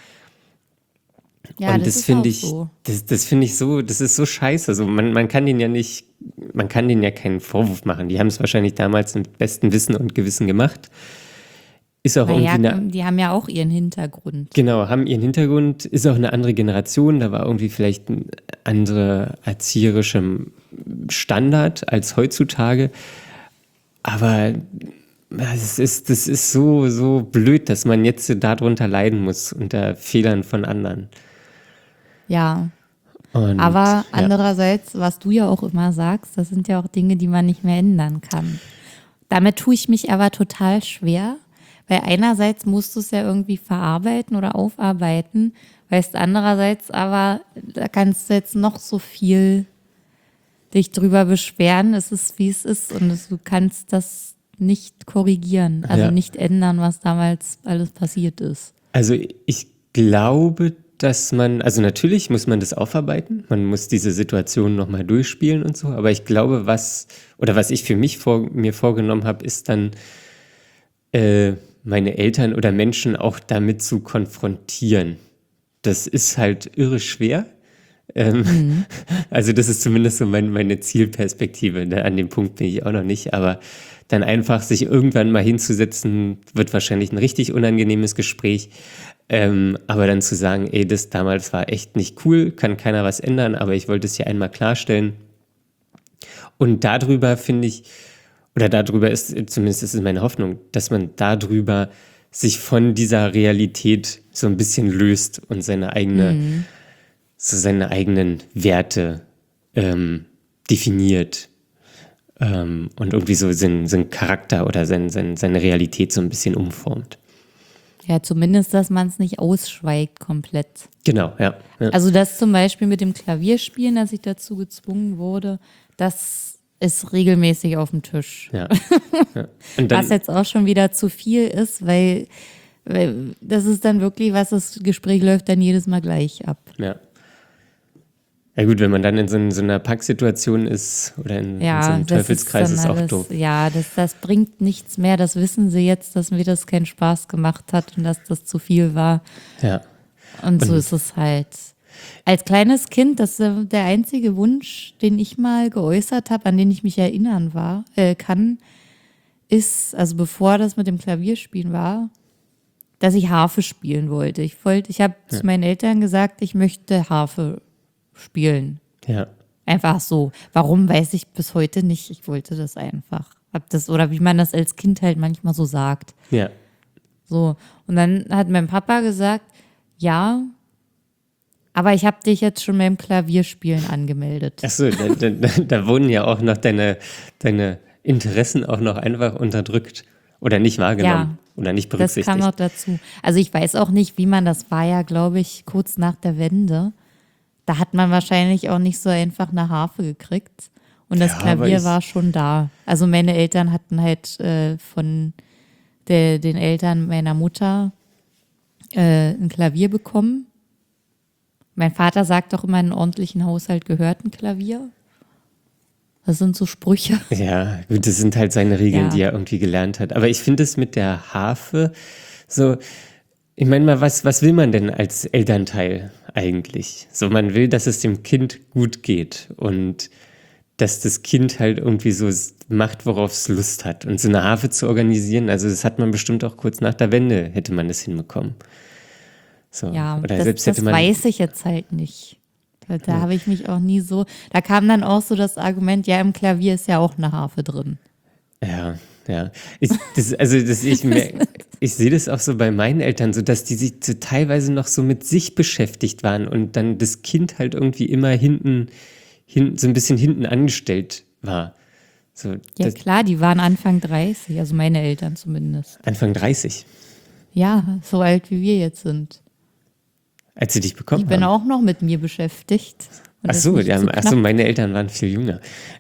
S2: Ja,
S1: Und
S2: das
S1: das
S2: ist
S1: finde
S2: auch
S1: ich,
S2: so.
S1: das finde ich so, das ist so scheiße. Also man kann denen ja nicht, man kann denen ja keinen Vorwurf machen. Die haben es wahrscheinlich damals mit bestem Wissen und Gewissen gemacht. Ist auch
S2: Naja,
S1: irgendwie eine,
S2: die haben ja auch ihren Hintergrund.
S1: genau, haben ihren Hintergrund, ist auch eine andere Generation, da war irgendwie vielleicht ein anderer erzieherischer Standard als heutzutage. Aber das ist so blöd, dass man jetzt darunter leiden muss, unter Fehlern von anderen.
S2: Ja,
S1: Und,
S2: aber
S1: ja.
S2: andererseits, was du ja auch immer sagst, das sind ja auch Dinge, die man nicht mehr ändern kann. Damit tue ich mich aber total schwer, weil einerseits musst du es ja irgendwie verarbeiten oder aufarbeiten, weißt andererseits aber, da kannst du jetzt noch so viel dich drüber beschweren, es ist wie es ist und du kannst das nicht korrigieren, also
S1: Ja.
S2: nicht ändern, was damals alles passiert ist.
S1: Also ich glaube, dass man, also natürlich muss man das aufarbeiten, man muss diese Situation nochmal durchspielen und so, aber ich glaube, was ich für mich mir vorgenommen habe, ist dann meine Eltern oder Menschen auch damit zu konfrontieren. Das ist halt irre schwer, Also das ist zumindest so meine Zielperspektive. Ne? An dem Punkt bin ich auch noch nicht, aber dann einfach sich irgendwann mal hinzusetzen, wird wahrscheinlich ein richtig unangenehmes Gespräch. Aber dann zu sagen, ey, das damals war echt nicht cool, kann keiner was ändern, aber ich wollte es hier einmal klarstellen. Und darüber finde ich, oder darüber ist, zumindest ist es meine Hoffnung, dass man darüber sich von dieser Realität so ein bisschen löst und so seine eigenen Werte definiert und irgendwie so seinen Charakter oder seine Realität so ein bisschen umformt.
S2: Ja, zumindest, dass man es nicht ausschweigt komplett.
S1: Genau, ja.
S2: Also das zum Beispiel mit dem Klavierspielen, dass ich dazu gezwungen wurde, das ist regelmäßig auf dem Tisch.
S1: Ja. Und dann,
S2: Was jetzt auch schon wieder zu viel ist, weil das ist dann wirklich was, das Gespräch läuft dann jedes Mal gleich ab.
S1: ja. Ja gut, wenn man dann in so einer Packsituation ist oder in so einem Teufelskreis, ist auch doof.
S2: Ja, das bringt nichts mehr. Das wissen sie jetzt, dass mir das keinen Spaß gemacht hat und dass das zu viel war.
S1: Ja.
S2: Und so ist es halt. Als kleines Kind, das ist der einzige Wunsch, den ich mal geäußert habe, an den ich mich erinnern kann, ist, also bevor das mit dem Klavierspielen war, dass ich Harfe spielen wollte. Ich habe zu meinen Eltern gesagt, ich möchte Harfe spielen.
S1: Ja.
S2: Einfach so. Warum, weiß ich bis heute nicht. Ich wollte das einfach. Oder wie man das als Kind halt manchmal so sagt.
S1: Ja.
S2: So. Und dann hat mein Papa gesagt, ja, aber ich habe dich jetzt schon beim Klavierspielen angemeldet.
S1: Achso, da wurden ja auch noch deine Interessen auch noch einfach unterdrückt oder nicht wahrgenommen oder nicht berücksichtigt.
S2: Das kam noch dazu. Also ich weiß auch nicht, wie man, das war ja, glaube ich, kurz nach der Wende. Da hat man wahrscheinlich auch nicht so einfach eine Harfe gekriegt. Und das Klavier war schon da. Also meine Eltern hatten halt von den Eltern meiner Mutter ein Klavier bekommen. Mein Vater sagt doch immer, in einem ordentlichen Haushalt gehört ein Klavier. Das sind so Sprüche.
S1: Ja, gut, das sind halt seine Regeln, die er irgendwie gelernt hat. Aber ich finde es mit der Harfe so, ich meine mal, was will man denn als Elternteil eigentlich? So, man will, dass es dem Kind gut geht und dass das Kind halt irgendwie so macht, worauf es Lust hat. Und so eine Harfe zu organisieren, also das hat man bestimmt auch kurz nach der Wende, hätte man das hinbekommen. So.
S2: Ja,
S1: oder
S2: das weiß ich jetzt halt nicht. Da habe ich mich auch nie so, da kam dann auch so das Argument, ja, im Klavier ist ja auch eine Harfe drin.
S1: Ja. Ich sehe das auch so bei meinen Eltern, so dass die sich so teilweise noch so mit sich beschäftigt waren und dann das Kind halt irgendwie immer hinten so ein bisschen hinten angestellt war. So,
S2: ja klar, die waren Anfang 30, also meine Eltern zumindest.
S1: Anfang 30?
S2: Ja, so alt wie wir jetzt sind.
S1: Als sie dich bekommen haben?
S2: Ich bin auch noch mit mir beschäftigt.
S1: Ach so, meine Eltern waren viel jünger.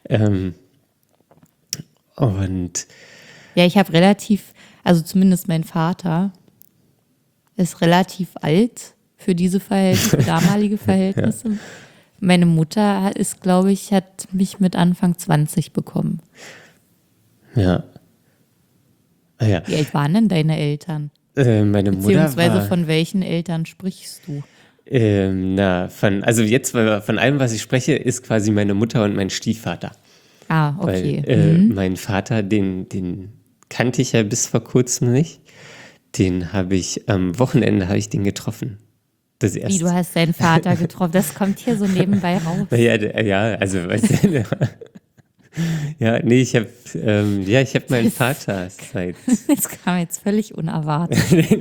S1: Und
S2: ja, ich habe also zumindest mein Vater ist relativ alt für diese damalige Verhältnisse. Ja. Meine Mutter ist, glaube ich, hat mich mit Anfang 20 bekommen.
S1: Ja. Ah, ja.
S2: Wie alt waren denn deine Eltern?
S1: Meine Mutter
S2: Beziehungsweise von welchen Eltern sprichst du?
S1: Also jetzt von allem, was ich spreche, ist quasi meine Mutter und mein Stiefvater.
S2: Ah, okay.
S1: Weil mein Vater, den kannte ich ja bis vor kurzem nicht. Den habe ich am Wochenende den getroffen. Das erste.
S2: Wie, du hast deinen Vater getroffen? Das kommt hier so nebenbei raus.
S1: Ja, also weißt du, ja, nee, ich habe meinen Vater seit.
S2: Das kam jetzt völlig unerwartet.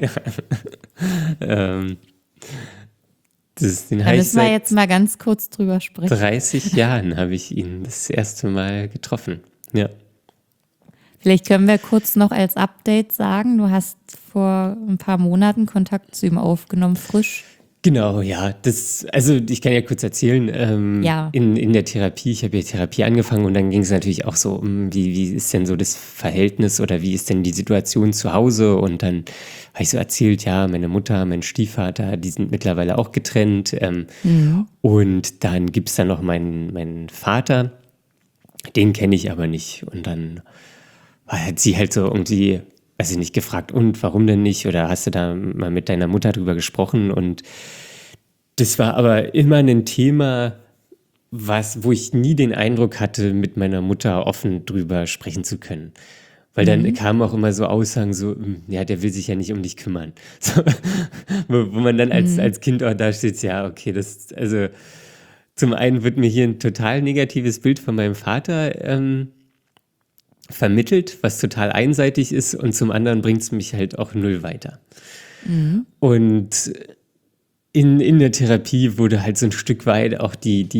S2: Da müssen wir jetzt mal ganz kurz drüber sprechen.
S1: 30 Jahren habe ich ihn das erste Mal getroffen. Ja.
S2: Vielleicht können wir kurz noch als Update sagen, du hast vor ein paar Monaten Kontakt zu ihm aufgenommen, frisch.
S1: Genau, ja. Also ich kann ja kurz erzählen, in der Therapie, ich habe ja Therapie angefangen und dann ging es natürlich auch so um, wie ist denn so das Verhältnis oder wie ist denn die Situation zu Hause? Und dann habe ich so erzählt, ja, meine Mutter, mein Stiefvater, die sind mittlerweile auch getrennt. Und dann gibt es da noch meinen Vater, den kenne ich aber nicht. Und dann hat sie halt so irgendwie, weiß ich nicht, gefragt, und warum denn nicht? Oder hast du da mal mit deiner Mutter drüber gesprochen? Und Das war aber immer ein Thema, wo ich nie den Eindruck hatte, mit meiner Mutter offen drüber sprechen zu können. Weil dann kamen auch immer so Aussagen so, ja, der will sich ja nicht um dich kümmern. So, wo man dann als Kind auch da steht, ja, okay, also zum einen wird mir hier ein total negatives Bild von meinem Vater vermittelt, was total einseitig ist, und zum anderen bringt es mich halt auch null weiter. Und in der Therapie wurde halt so ein Stück weit auch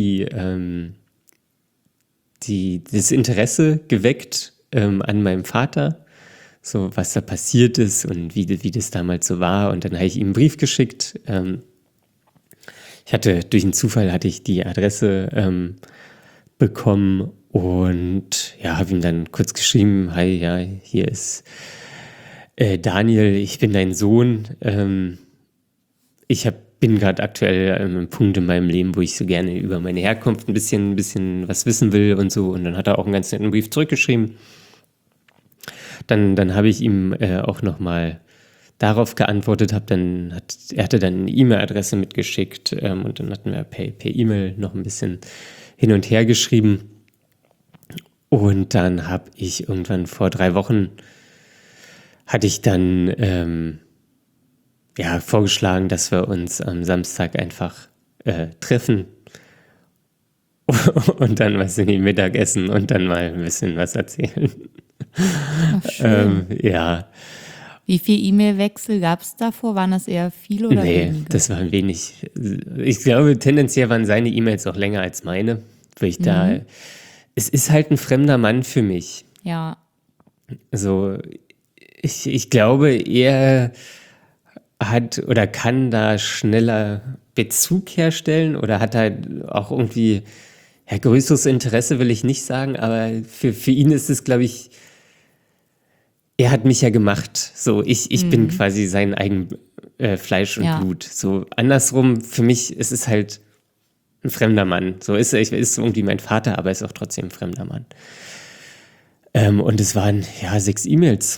S1: das Interesse geweckt an meinem Vater, so was da passiert ist und wie das damals so war. Und dann habe ich ihm einen Brief geschickt. Durch einen Zufall hatte ich die Adresse bekommen und ja, habe ihm dann kurz geschrieben, hi, ja, hier ist Daniel, ich bin dein Sohn. Bin gerade aktuell an einem Punkt in meinem Leben, wo ich so gerne über meine Herkunft ein bisschen was wissen will und so. Und dann hat er auch einen ganz netten Brief zurückgeschrieben. Dann habe ich ihm auch nochmal darauf geantwortet, er hatte dann eine E-Mail-Adresse mitgeschickt und dann hatten wir per E-Mail noch ein bisschen hin und her geschrieben. Und dann habe ich irgendwann vor 3 Wochen hatte ich dann vorgeschlagen, dass wir uns am Samstag einfach treffen und dann Mittagessen und dann mal ein bisschen was erzählen.
S2: Ach, schön.
S1: Ja.
S2: Wie viel E-Mail-Wechsel gab es davor? Waren das eher viele oder
S1: Nee,
S2: wenige?
S1: das waren wenig. Ich glaube, tendenziell waren seine E-Mails auch länger als meine, weil es ist halt ein fremder Mann für mich.
S2: Ja.
S1: Also ich glaube, er hat oder kann da schneller Bezug herstellen oder hat halt auch irgendwie, ja, größeres Interesse will ich nicht sagen, aber für ihn ist es, glaube ich, er hat mich ja gemacht. So, ich bin quasi sein eigen Fleisch und Blut. So, andersrum, für mich ist es halt ein fremder Mann. So ist irgendwie mein Vater, aber ist auch trotzdem ein fremder Mann. Und es waren, 6 E-Mails.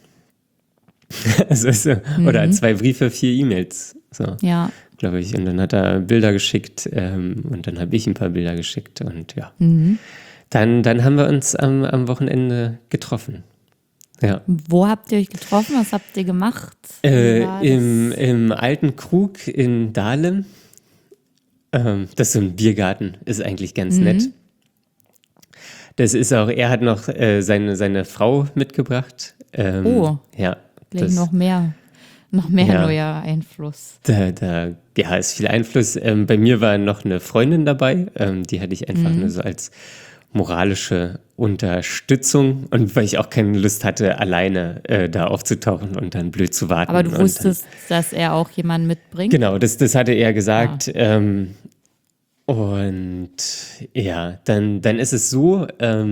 S1: Oder 2 Briefe, 4 E-Mails. So,
S2: Ja.
S1: glaube ich. Und dann hat er Bilder geschickt und dann habe ich ein paar Bilder geschickt und ja. Dann haben wir uns am Wochenende getroffen. Ja.
S2: Wo habt ihr euch getroffen? Was habt ihr gemacht? Wie war das?
S1: Im alten Krug in Dahlem. Das ist so ein Biergarten, ist eigentlich ganz nett. Das ist auch, er hat noch seine Frau mitgebracht. Ja.
S2: Gleich noch mehr neuer Einfluss.
S1: Da ist viel Einfluss. Bei mir war noch eine Freundin dabei, die hatte ich einfach nur so als moralische Unterstützung und weil ich auch keine Lust hatte, alleine da aufzutauchen und dann blöd zu warten.
S2: Aber du wusstest, dass er auch jemanden mitbringt?
S1: Genau, das hatte er gesagt. Ja. Und ja, dann ist es so,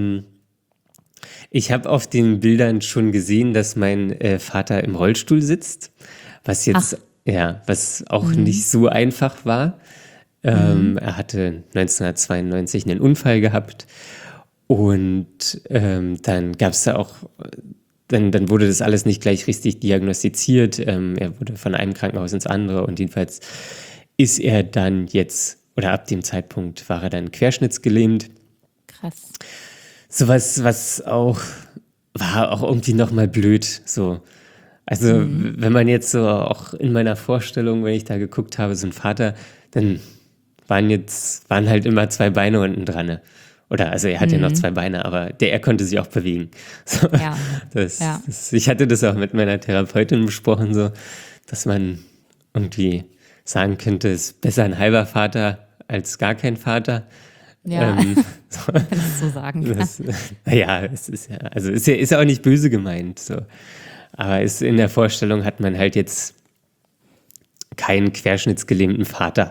S1: ich habe auf den Bildern schon gesehen, dass mein Vater im Rollstuhl sitzt, was auch nicht so einfach war. Er hatte 1992 einen Unfall gehabt und dann gab es da auch, dann wurde das alles nicht gleich richtig diagnostiziert. Er wurde von einem Krankenhaus ins andere und jedenfalls ist er dann jetzt, oder ab dem Zeitpunkt war er dann querschnittsgelähmt.
S2: Krass.
S1: Sowas, war auch irgendwie nochmal blöd, so. Also, wenn man jetzt so auch in meiner Vorstellung, wenn ich da geguckt habe, so ein Vater, dann waren halt immer 2 Beine unten dran. Ne? Oder, also er hat ja noch 2 Beine, aber er konnte sich auch bewegen. So,
S2: Ja.
S1: Ich hatte das auch mit meiner Therapeutin besprochen, so, dass man irgendwie sagen könnte, es ist besser ein halber Vater als gar kein Vater.
S2: Ja, wenn ich so sagen kann.
S1: Es ist ja auch nicht böse gemeint, so. Aber in der Vorstellung hat man halt jetzt keinen querschnittsgelähmten Vater,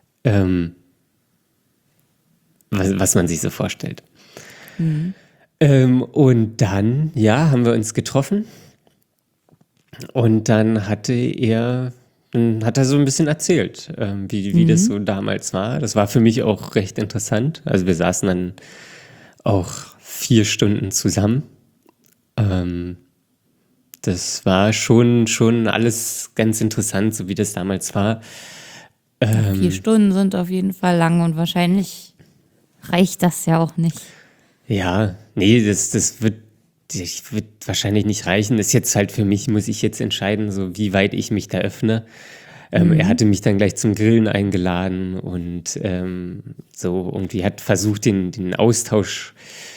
S1: was man sich so vorstellt. Und dann, haben wir uns getroffen und dann hat er so ein bisschen erzählt, wie das so damals war. Das war für mich auch recht interessant. Also wir saßen dann auch 4 Stunden zusammen. Das war schon alles ganz interessant, so wie das damals war.
S2: 4 Stunden sind auf jeden Fall lang und wahrscheinlich reicht das ja auch nicht.
S1: Ja, nee, das wird wahrscheinlich nicht reichen. Ist jetzt halt für mich, muss ich jetzt entscheiden, so wie weit ich mich da öffne. Er hatte mich dann gleich zum Grillen eingeladen und so irgendwie hat versucht, den Austausch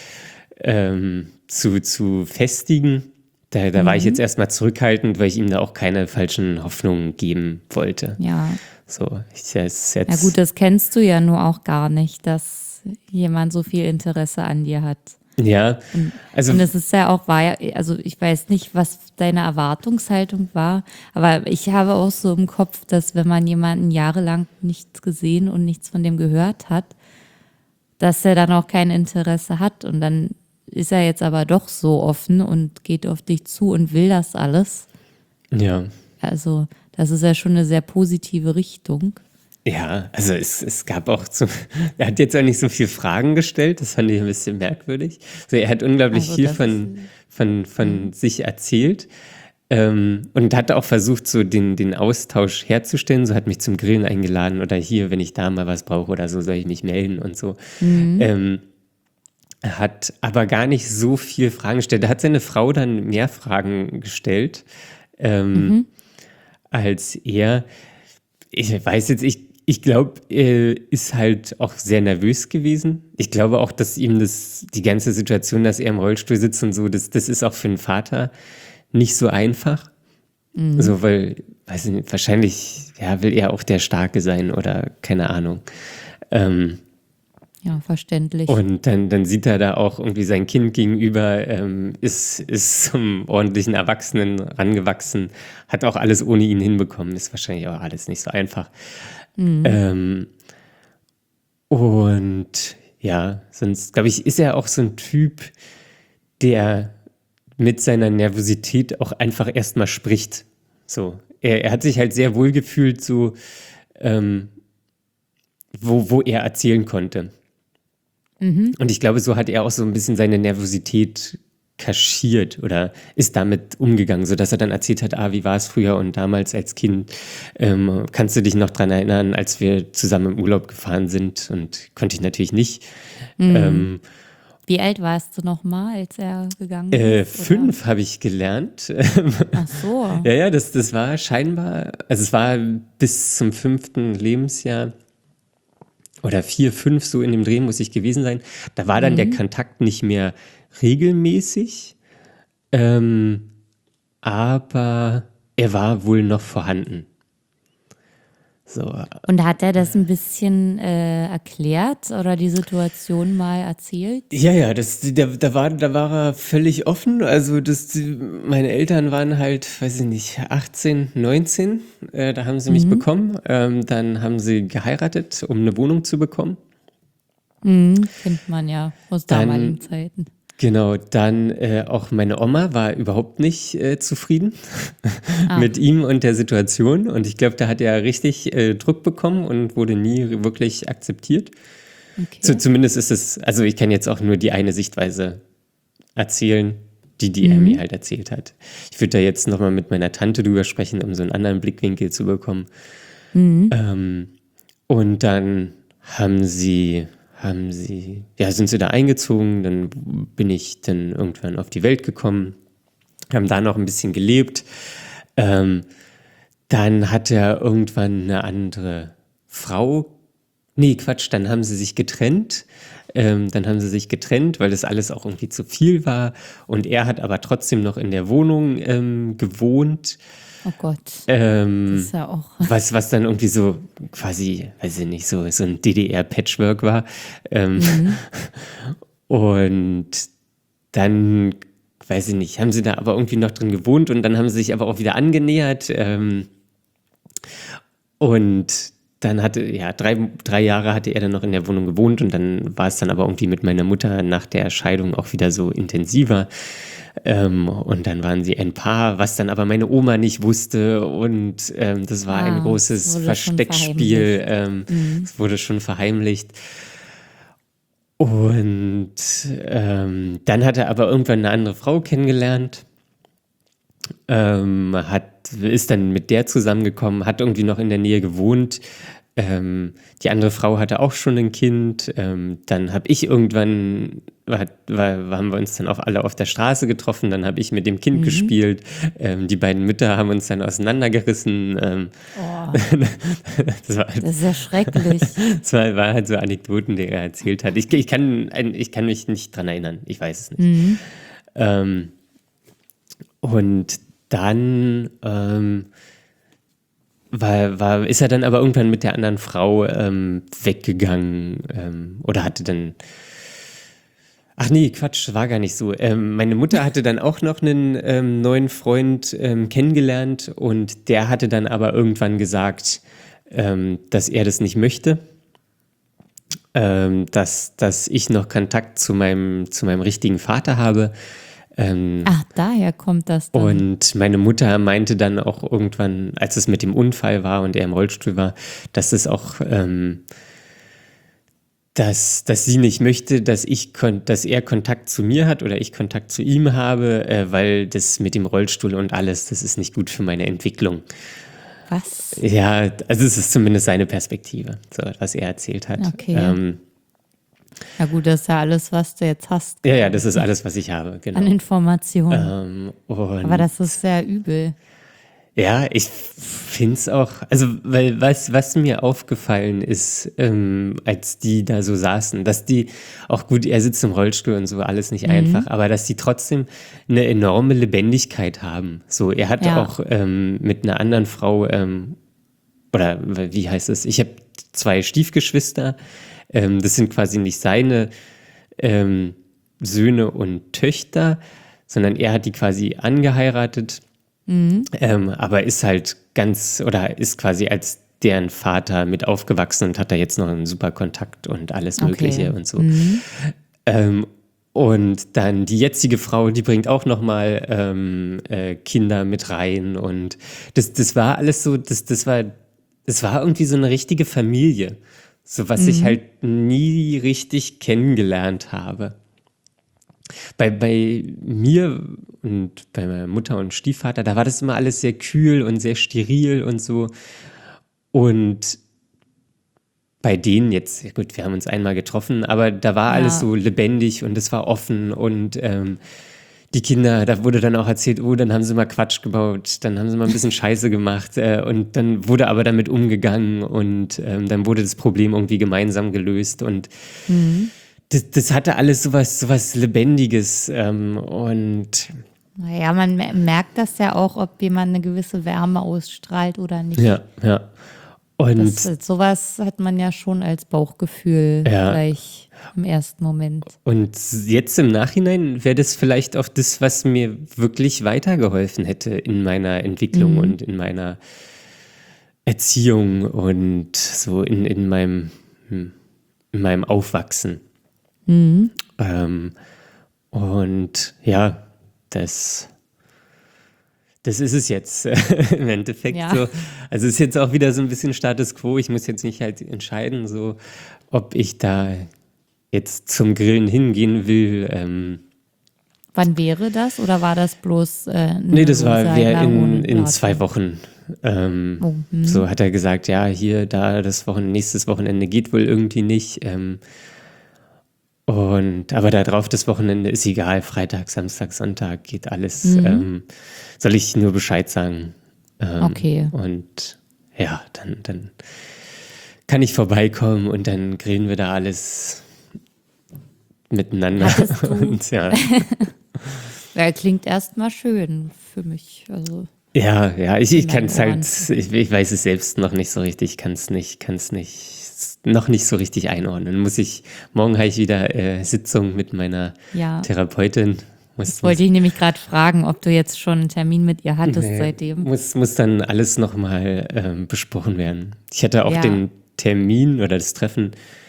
S1: zu festigen. Da war ich jetzt erstmal zurückhaltend, weil ich ihm da auch keine falschen Hoffnungen geben wollte.
S2: Ja.
S1: So, ist jetzt.
S2: Ja gut, das kennst du ja nur auch gar nicht, dass jemand so viel Interesse an dir hat.
S1: Ja, also
S2: Und es ist ja auch, also ich weiß nicht, was deine Erwartungshaltung war, aber ich habe auch so im Kopf, dass wenn man jemanden jahrelang nichts gesehen und nichts von dem gehört hat, dass er dann auch kein Interesse hat und dann ist er jetzt aber doch so offen und geht auf dich zu und will das alles.
S1: ja.
S2: Also das ist ja schon eine sehr positive Richtung.
S1: Ja, also es gab auch er hat jetzt auch nicht so viele Fragen gestellt, das fand ich ein bisschen merkwürdig. So, er hat unglaublich
S2: Also
S1: viel
S2: das
S1: von sich erzählt und hat auch versucht, so den Austausch herzustellen. So hat mich zum Grillen eingeladen oder hier, wenn ich da mal was brauche oder so, soll ich mich melden und so. Er hat aber gar nicht so viel Fragen gestellt. Da hat seine Frau dann mehr Fragen gestellt als er. Ich weiß jetzt, ich glaube, er ist halt auch sehr nervös gewesen. Ich glaube auch, dass ihm die ganze Situation, dass er im Rollstuhl sitzt und so, das ist auch für einen Vater nicht so einfach. So, weil, weiß ich nicht, wahrscheinlich, ja, will er auch der Starke sein oder keine Ahnung.
S2: Ja, verständlich.
S1: Und dann sieht er da auch irgendwie sein Kind gegenüber, ist zum ordentlichen Erwachsenen rangewachsen, hat auch alles ohne ihn hinbekommen, ist wahrscheinlich auch alles nicht so einfach. Und ja, sonst, glaube ich, ist er auch so ein Typ, der mit seiner Nervosität auch einfach erstmal spricht. So, er hat sich halt sehr wohl gefühlt, so, wo er erzählen konnte. Und ich glaube, so hat er auch so ein bisschen seine Nervosität kaschiert oder ist damit umgegangen, sodass er dann erzählt hat, wie war es früher und damals als Kind, kannst du dich noch dran erinnern, als wir zusammen im Urlaub gefahren sind und konnte ich natürlich nicht.
S2: Wie alt warst du noch mal, als er gegangen ist?
S1: 5 habe ich gelernt.
S2: Ach so.
S1: Ja, das war scheinbar, also es war bis zum 5. Lebensjahr oder 4, 5 so in dem Dreh muss ich gewesen sein. Da war dann der Kontakt nicht mehr regelmäßig, aber er war wohl noch vorhanden. So.
S2: Und hat er das ein bisschen erklärt oder die Situation mal erzählt?
S1: Ja, da war er völlig offen. Also meine Eltern waren halt, weiß ich nicht, 18, 19. Da haben sie mich bekommen. Dann haben sie geheiratet, um eine Wohnung zu bekommen.
S2: Kennt man ja aus damaligen Zeiten.
S1: Genau, dann auch meine Oma war überhaupt nicht zufrieden mit ihm und der Situation. Und ich glaube, da hat er richtig Druck bekommen und wurde nie wirklich akzeptiert.
S2: Okay.
S1: Zumindest ist es, also ich kann jetzt auch nur die eine Sichtweise erzählen, die er mir halt erzählt hat. Ich würde da jetzt nochmal mit meiner Tante drüber sprechen, um so einen anderen Blickwinkel zu bekommen. Und dann sind sie da eingezogen, dann bin ich dann irgendwann auf die Welt gekommen, haben da noch ein bisschen gelebt. Dann hat er irgendwann eine andere Frau. Nee, Quatsch, dann haben sie sich getrennt. Weil das alles auch irgendwie zu viel war. Und er hat aber trotzdem noch in der Wohnung gewohnt.
S2: Oh Gott. Das ist ja auch.
S1: Was dann irgendwie so quasi, weiß ich nicht, so ein DDR-Patchwork war. Und dann, weiß ich nicht, haben sie da aber irgendwie noch drin gewohnt und dann haben sie sich aber auch wieder angenähert. Und dann drei Jahre hatte er dann noch in der Wohnung gewohnt und dann war es dann aber irgendwie mit meiner Mutter nach der Scheidung auch wieder so intensiver. Und dann waren sie ein Paar, was dann aber meine Oma nicht wusste und das war ein großes Versteckspiel. Es wurde schon verheimlicht. Und dann hat er aber irgendwann eine andere Frau kennengelernt, ist dann mit der zusammengekommen, hat irgendwie noch in der Nähe gewohnt. Die andere Frau hatte auch schon ein Kind. Dann habe ich irgendwann, haben wir uns dann auch alle auf der Straße getroffen. Dann habe ich mit dem Kind gespielt. Die beiden Mütter haben uns dann auseinandergerissen.
S2: Oh,
S1: Das war,
S2: das ist ja schrecklich.
S1: war halt so Anekdoten, die er erzählt hat. Ich kann mich nicht dran erinnern. Ich weiß es nicht. Und dann ist er dann aber irgendwann mit der anderen Frau weggegangen oder hatte dann. Ach nee, Quatsch, war gar nicht so. Meine Mutter hatte dann auch noch einen neuen Freund kennengelernt und der hatte dann aber irgendwann gesagt, dass er das nicht möchte. Dass ich noch Kontakt zu meinem richtigen Vater habe.
S2: Ach, daher kommt das dann.
S1: Und meine Mutter meinte dann auch irgendwann, als es mit dem Unfall war und er im Rollstuhl war, dass es auch, dass sie nicht möchte, dass er Kontakt zu mir hat oder ich Kontakt zu ihm habe, weil das mit dem Rollstuhl und alles, das ist nicht gut für meine Entwicklung.
S2: Was?
S1: Ja, also es ist zumindest seine Perspektive, so, was er erzählt hat.
S2: Okay. Ja gut, das ist ja alles, was du jetzt hast
S1: Ja, das ist alles, was ich habe, genau.
S2: an Informationen.
S1: Und
S2: Aber das ist sehr übel.
S1: ja, ich finde es auch, also, weil was mir aufgefallen ist, als die da so saßen, dass die, auch gut, er sitzt im Rollstuhl und so, alles nicht einfach, aber dass die trotzdem eine enorme Lebendigkeit haben. So, er hat
S2: Ja.
S1: auch mit einer anderen Frau, oder wie heißt es, ich habe 2 Stiefgeschwister, das sind quasi nicht seine Söhne und Töchter, sondern er hat die quasi angeheiratet. Aber ist halt ist quasi als deren Vater mit aufgewachsen und hat da jetzt noch einen super Kontakt und alles Mögliche und so. Und dann die jetzige Frau, die bringt auch nochmal Kinder mit rein und das war alles so, das war irgendwie so eine richtige Familie. So was ich halt nie richtig kennengelernt habe. Bei mir und bei meiner Mutter und Stiefvater, da war das immer alles sehr kühl und sehr steril und so. Und bei denen jetzt, ja gut, wir haben uns einmal getroffen, aber da war alles so lebendig und es war offen und die Kinder, da wurde dann auch erzählt, oh, dann haben sie mal Quatsch gebaut, dann haben sie mal ein bisschen Scheiße gemacht und dann wurde aber damit umgegangen und dann wurde das Problem irgendwie gemeinsam gelöst und das hatte alles sowas Lebendiges und
S2: Naja, man merkt das ja auch, ob jemand eine gewisse Wärme ausstrahlt oder nicht.
S1: ja. Und
S2: Sowas hat man ja schon als Bauchgefühl gleich im ersten Moment.
S1: Und jetzt im Nachhinein wäre das vielleicht auch das, was mir wirklich weitergeholfen hätte in meiner Entwicklung und in meiner Erziehung und so in meinem Aufwachsen. Und ja, das ist es jetzt im Endeffekt
S2: Ja.
S1: so. Also es ist jetzt auch wieder so ein bisschen Status Quo. Ich muss jetzt nicht halt entscheiden, so ob ich da jetzt zum Grillen hingehen will.
S2: Wann wäre das? Oder war das bloß
S1: Nee, das wäre in
S2: Einladung?
S1: 2 Wochen. So hat er gesagt, ja, hier, da, nächstes Wochenende geht wohl irgendwie nicht. Aber da drauf das Wochenende ist egal, Freitag, Samstag, Sonntag geht alles. Soll ich nur Bescheid sagen?
S2: Okay.
S1: Und ja, dann kann ich vorbeikommen und dann grillen wir da alles miteinander.
S2: Hattest du-
S1: Und, ja,
S2: Klingt erstmal schön für mich. Also,
S1: ich kann es
S2: Ohren.
S1: halt, ich weiß es selbst noch nicht so richtig, noch nicht so richtig einordnen. Morgen habe ich wieder Sitzung mit meiner
S2: ja.
S1: Therapeutin.
S2: Wollte ich nämlich gerade fragen, ob du jetzt schon einen Termin mit ihr hattest seitdem.
S1: Muss dann alles nochmal besprochen werden. Ich hatte auch
S2: Ja.
S1: den Termin oder das Treffen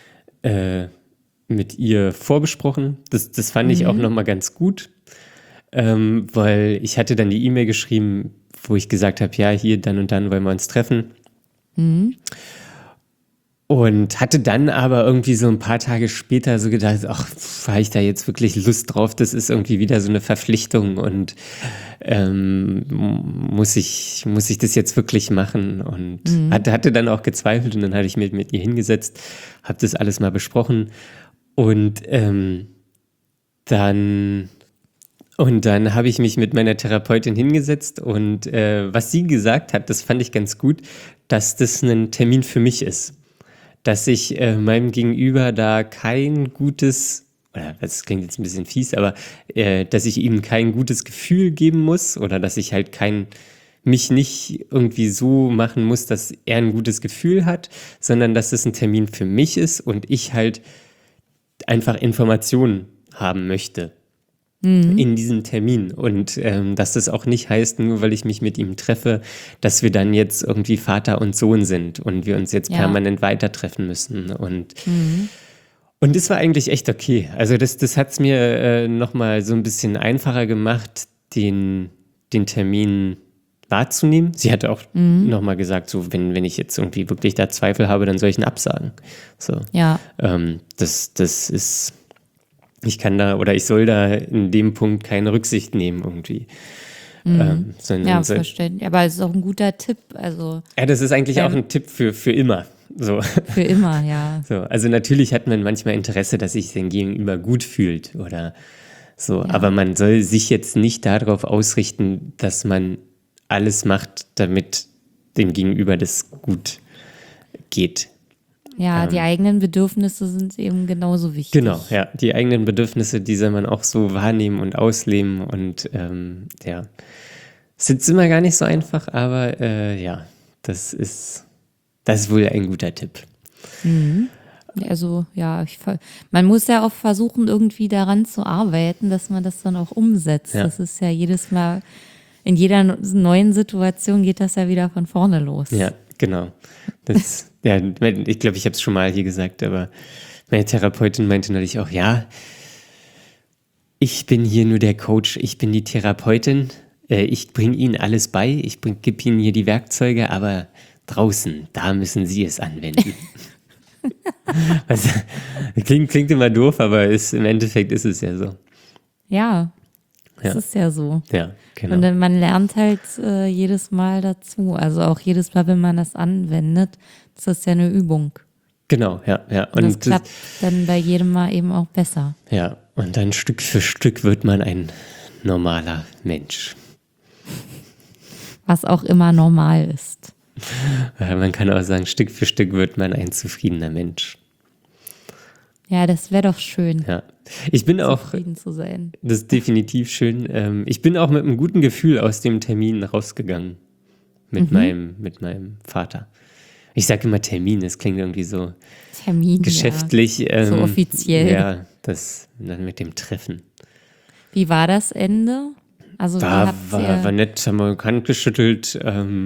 S1: mit ihr vorbesprochen. Das fand ich auch nochmal ganz gut, weil ich hatte dann die E-Mail geschrieben, wo ich gesagt habe, ja, hier dann und dann wollen wir uns treffen. Und hatte dann aber irgendwie so ein paar Tage später so gedacht, ach, habe ich da jetzt wirklich Lust drauf? Das ist irgendwie wieder so eine Verpflichtung und muss ich das jetzt wirklich machen? Und hatte dann auch gezweifelt und dann hatte ich mich mit ihr hingesetzt, habe das alles mal besprochen und dann habe ich mich mit meiner Therapeutin hingesetzt und was sie gesagt hat, das fand ich ganz gut, dass das ein Termin für mich ist. Dass ich meinem Gegenüber da kein gutes, oder das klingt jetzt ein bisschen fies, aber dass ich ihm kein gutes Gefühl geben muss oder dass ich halt mich nicht irgendwie so machen muss, dass er ein gutes Gefühl hat, sondern dass es ein Termin für mich ist und ich halt einfach Informationen haben möchte in diesem Termin und dass das auch nicht heißt, nur weil ich mich mit ihm treffe, dass wir dann jetzt irgendwie Vater und Sohn sind und wir uns jetzt permanent weiter treffen müssen und das war eigentlich echt okay. Also das hat es mir nochmal so ein bisschen einfacher gemacht, den Termin wahrzunehmen. Sie hatte auch nochmal gesagt, so wenn ich jetzt irgendwie wirklich da Zweifel habe, dann soll ich ihn absagen. So.
S2: Ja.
S1: Das ist ich kann da oder ich soll da in dem Punkt keine Rücksicht nehmen irgendwie.
S2: Ja, verständlich. Aber es ist auch ein guter Tipp. Also,
S1: ja, das ist eigentlich auch ein Tipp für immer. So.
S2: Für immer, ja.
S1: So, also natürlich hat man manchmal Interesse, dass sich sein Gegenüber gut fühlt oder so. Ja. Aber man soll sich jetzt nicht darauf ausrichten, dass man alles macht, damit dem Gegenüber das gut geht.
S2: Ja, die eigenen Bedürfnisse sind eben genauso wichtig.
S1: Genau, ja. Die eigenen Bedürfnisse, die soll man auch so wahrnehmen und ausleben. Und ja, ist jetzt immer gar nicht so einfach, aber ja, das ist wohl ein guter Tipp.
S2: Also ja, man muss ja auch versuchen, irgendwie daran zu arbeiten, dass man das dann auch umsetzt. Ja. Das ist ja jedes Mal, in jeder neuen Situation geht das ja wieder von vorne los.
S1: Ja, genau. Ja, ich glaube, ich habe es schon mal hier gesagt, aber meine Therapeutin meinte neulich auch, ja, ich bin hier nur der Coach, ich bin die Therapeutin, ich bringe Ihnen alles bei, ich gebe Ihnen hier die Werkzeuge, aber draußen, da müssen Sie es anwenden. Also, klingt immer doof, aber im Endeffekt ist es ja so.
S2: Ja, das ist ja so.
S1: Ja, genau.
S2: Und dann, man lernt halt jedes Mal dazu. Also auch jedes Mal, wenn man das anwendet, das ist ja eine Übung.
S1: Genau, ja.
S2: Und das klappt dann bei jedem Mal eben auch besser.
S1: Ja, und dann Stück für Stück wird man ein normaler Mensch.
S2: Was auch immer normal ist.
S1: Man kann auch sagen, Stück für Stück wird man ein zufriedener Mensch.
S2: Ja, das wäre doch schön.
S1: Ja. Ich bin auch,
S2: zufrieden zu sein.
S1: Das ist definitiv schön. Ich bin auch mit einem guten Gefühl aus dem Termin rausgegangen. Mit meinem Vater. Ich sage immer Termin, das klingt irgendwie so geschäftlich.
S2: Ja. So offiziell.
S1: Ja, das dann mit dem Treffen.
S2: Wie war das Ende? Also
S1: war nett, haben wir Hand geschüttelt,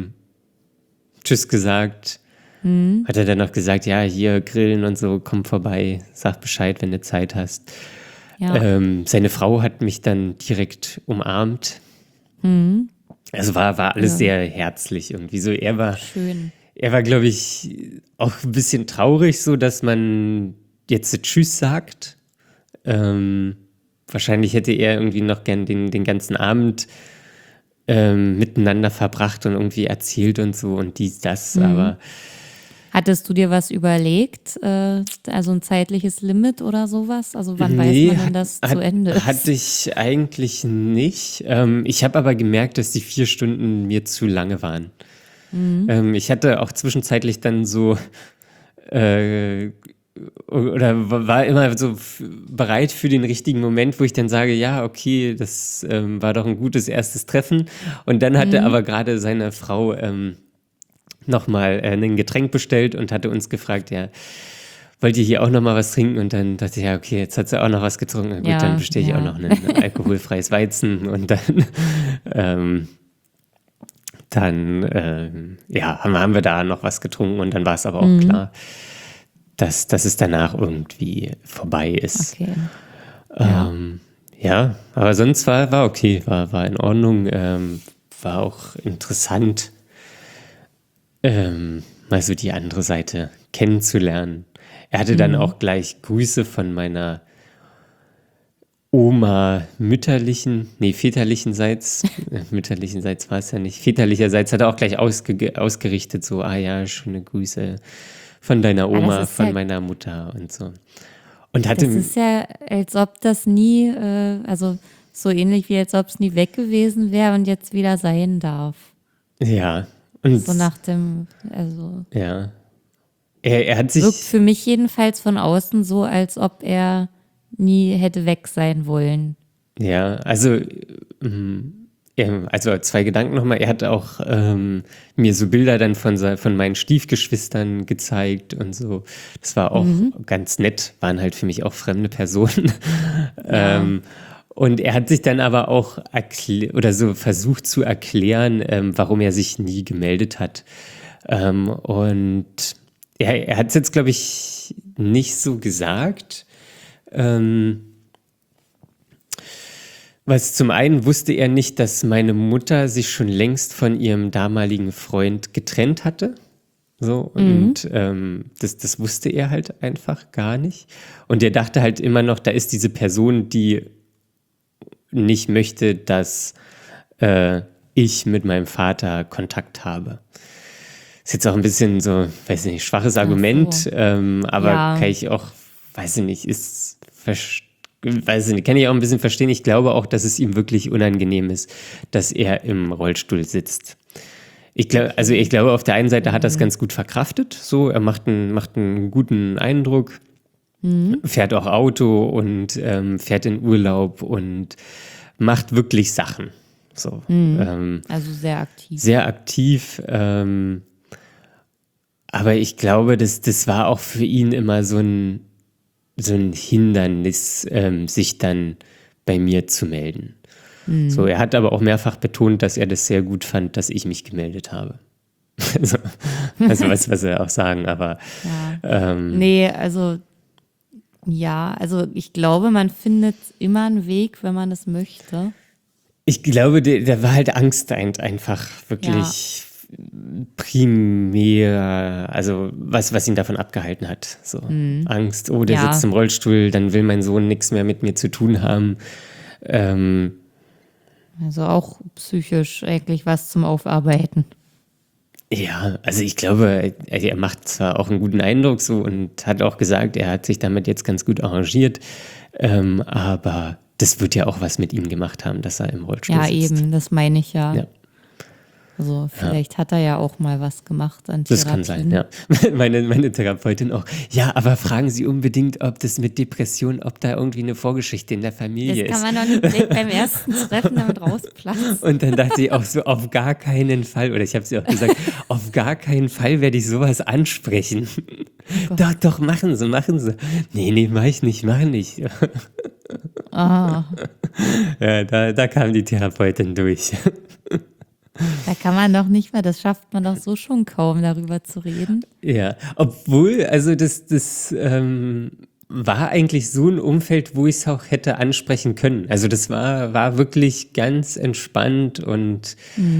S1: Tschüss gesagt. Hat er dann noch gesagt, ja, hier grillen und so, komm vorbei, sag Bescheid, wenn du Zeit hast. Ja. Seine Frau hat mich dann direkt umarmt. Also war alles sehr herzlich irgendwie so.
S2: Schön.
S1: Er war, glaube ich, auch ein bisschen traurig, so dass man jetzt Tschüss sagt. Wahrscheinlich hätte er irgendwie noch gern den ganzen Abend miteinander verbracht und irgendwie erzählt und so und dies, das, aber
S2: hattest du dir was überlegt? Also ein zeitliches Limit oder sowas? Also wann weiß man denn, dass zu Ende ist?
S1: Hatte ich eigentlich nicht. Ich habe aber gemerkt, dass die 4 Stunden mir zu lange waren. Ich hatte auch zwischenzeitlich dann so oder war immer so bereit für den richtigen Moment, wo ich dann sage, ja, okay, das war doch ein gutes erstes Treffen. Und dann hatte aber gerade seine Frau nochmal ein Getränk bestellt und hatte uns gefragt, ja, wollt ihr hier auch nochmal was trinken? Und dann dachte ich, ja, okay, jetzt hat sie auch noch was getrunken. Gut, dann bestelle ich auch noch ein alkoholfreies Weizen und dann haben wir da noch was getrunken und dann war es aber auch klar, dass es danach irgendwie vorbei ist.
S2: Okay.
S1: Ja, aber sonst war okay, war in Ordnung, war auch interessant, mal so die andere Seite kennenzulernen. Er hatte dann auch gleich Grüße von meiner Oma väterlichenseits, mütterlichenseits war es ja nicht, väterlicherseits hat er auch gleich ausgerichtet, so, ja, schöne Grüße von deiner Oma, von meiner Mutter und so. Und
S2: Das ist ja, als ob das nie, also so ähnlich wie als ob es nie weg gewesen wäre und jetzt wieder sein darf.
S1: Ja. Und
S2: so nach dem, also.
S1: Ja. Er hat sich.
S2: Wirkt für mich jedenfalls von außen so, als ob er nie hätte weg sein wollen.
S1: Ja, also zwei Gedanken nochmal. Er hat auch mir so Bilder dann von meinen Stiefgeschwistern gezeigt und so. Das war auch ganz nett, waren halt für mich auch fremde Personen.
S2: Ja.
S1: Und er hat sich dann aber auch versucht zu erklären, warum er sich nie gemeldet hat. Und er hat es jetzt, glaube ich, nicht so gesagt. Was zum einen wusste er nicht, dass meine Mutter sich schon längst von ihrem damaligen Freund getrennt hatte. So, und das wusste er halt einfach gar nicht. Und er dachte halt immer noch, da ist diese Person, die nicht möchte, dass ich mit meinem Vater Kontakt habe. Ist jetzt auch ein bisschen so, weiß nicht, schwaches Argument, aber kann ich auch, weiß ich nicht, kann ich auch ein bisschen verstehen. Ich glaube auch, dass es ihm wirklich unangenehm ist, dass er im Rollstuhl sitzt. Ich glaube, auf der einen Seite hat er es ganz gut verkraftet, so, er macht einen guten Eindruck, fährt auch Auto und fährt in Urlaub und macht wirklich Sachen. So,
S2: Also sehr aktiv.
S1: Sehr aktiv, aber ich glaube, das war auch für ihn immer so ein Hindernis, sich dann bei mir zu melden. So, er hat aber auch mehrfach betont, dass er das sehr gut fand, dass ich mich gemeldet habe. Also was er auch sagen, aber
S2: nee, also ich glaube, man findet immer einen Weg, wenn man es möchte.
S1: Ich glaube, der war halt Angst einfach wirklich primär, also was ihn davon abgehalten hat. So Angst, der sitzt im Rollstuhl, dann will mein Sohn nichts mehr mit mir zu tun haben.
S2: Also auch psychisch eigentlich was zum Aufarbeiten.
S1: Ja, also ich glaube, er macht zwar auch einen guten Eindruck so und hat auch gesagt, er hat sich damit jetzt ganz gut arrangiert, aber das wird ja auch was mit ihm gemacht haben, dass er im Rollstuhl sitzt.
S2: Ja, eben, das meine ich ja.
S1: Ja.
S2: Also vielleicht hat er ja auch mal was gemacht an
S1: Das
S2: Therapien.
S1: kann sein, ja. Meine Therapeutin auch. Ja, aber fragen Sie unbedingt, ob das mit Depression, ob da irgendwie eine Vorgeschichte in der Familie ist.
S2: Das kann man doch nicht direkt beim ersten Treffen damit rausplatzen.
S1: Und dann dachte ich auch so, auf gar keinen Fall, oder ich habe sie auch gesagt, auf gar keinen Fall werde ich sowas ansprechen. Doch, machen Sie. Nee, mach ich nicht.
S2: Ah.
S1: Ja, da kam die Therapeutin durch.
S2: Da kann man doch nicht mehr, das schafft man doch so schon kaum, darüber zu reden.
S1: Ja, obwohl, also das war eigentlich so ein Umfeld, wo ich es auch hätte ansprechen können. Also das war wirklich ganz entspannt und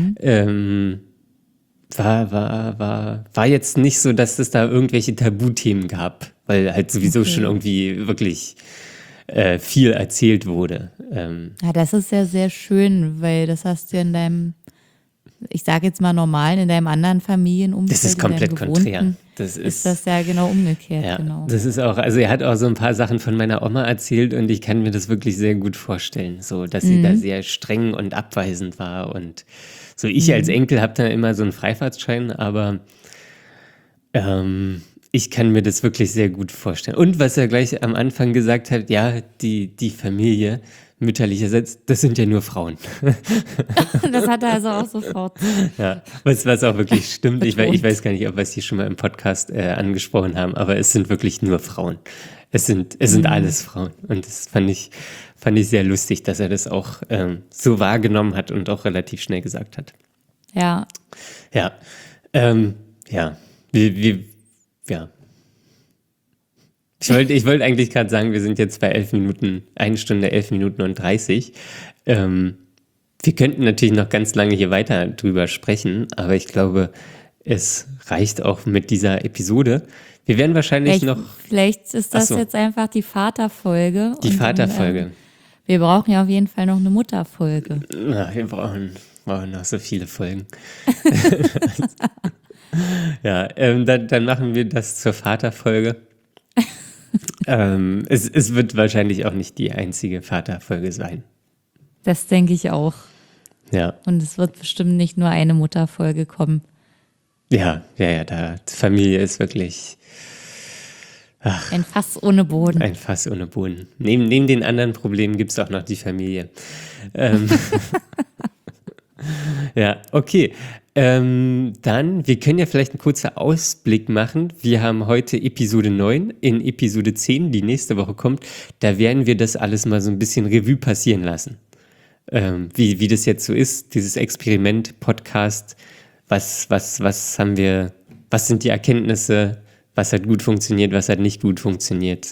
S1: war jetzt nicht so, dass es da irgendwelche Tabuthemen gab, weil halt sowieso schon irgendwie wirklich viel erzählt wurde.
S2: Ja, das ist ja sehr schön, weil das hast du ja in deinem, ich sage jetzt mal normal, in deinem anderen Familienumfeld.
S1: Das ist komplett konträr.
S2: Ist das ja genau umgekehrt.
S1: Ja,
S2: genau.
S1: Das ist auch, also er hat auch so ein paar Sachen von meiner Oma erzählt und ich kann mir das wirklich sehr gut vorstellen, so, dass sie da sehr streng und abweisend war und so. Ich als Enkel habe da immer so einen Freifahrtschein, aber ich kann mir das wirklich sehr gut vorstellen. Und was er gleich am Anfang gesagt hat, ja, die Familie mütterlicherseits, das sind ja nur Frauen.
S2: Das hat er also auch sofort.
S1: Ja, was auch wirklich stimmt. Ich weiß gar nicht, ob wir es hier schon mal im Podcast angesprochen haben, aber es sind wirklich nur Frauen. Es sind alles Frauen. Und das fand ich sehr lustig, dass er das auch so wahrgenommen hat und auch relativ schnell gesagt hat.
S2: Ja.
S1: Ja. Ja. Ja. Ich wollte eigentlich gerade sagen, wir sind jetzt bei 1 Stunde, 11 Minuten und 30. Wir könnten natürlich noch ganz lange hier weiter drüber sprechen, aber ich glaube, es reicht auch mit dieser Episode. Wir werden wahrscheinlich
S2: Vielleicht ist das
S1: Ach so.
S2: jetzt einfach die Vaterfolge.
S1: Die
S2: und
S1: Vaterfolge.
S2: Dann, wir brauchen ja auf jeden Fall noch eine Mutterfolge.
S1: Wir brauchen noch so viele Folgen. Ja, dann machen wir das zur Vaterfolge. Es wird wahrscheinlich auch nicht die einzige Vaterfolge sein.
S2: Das denke ich auch.
S1: Ja,
S2: Und es wird bestimmt nicht nur eine Mutterfolge kommen.
S1: ja, die Familie ist wirklich
S2: Ein Fass ohne Boden.
S1: ein Fass ohne Boden. Neben den anderen Problemen gibt es auch noch die Familie. Ja, okay. Dann, wir können ja vielleicht einen kurzen Ausblick machen. Wir haben heute Episode 9. In Episode 10, die nächste Woche kommt, da werden wir das alles mal so ein bisschen Revue passieren lassen. Wie das jetzt so ist, dieses Experiment, Podcast, was haben wir, was sind die Erkenntnisse, was hat gut funktioniert, was hat nicht gut funktioniert.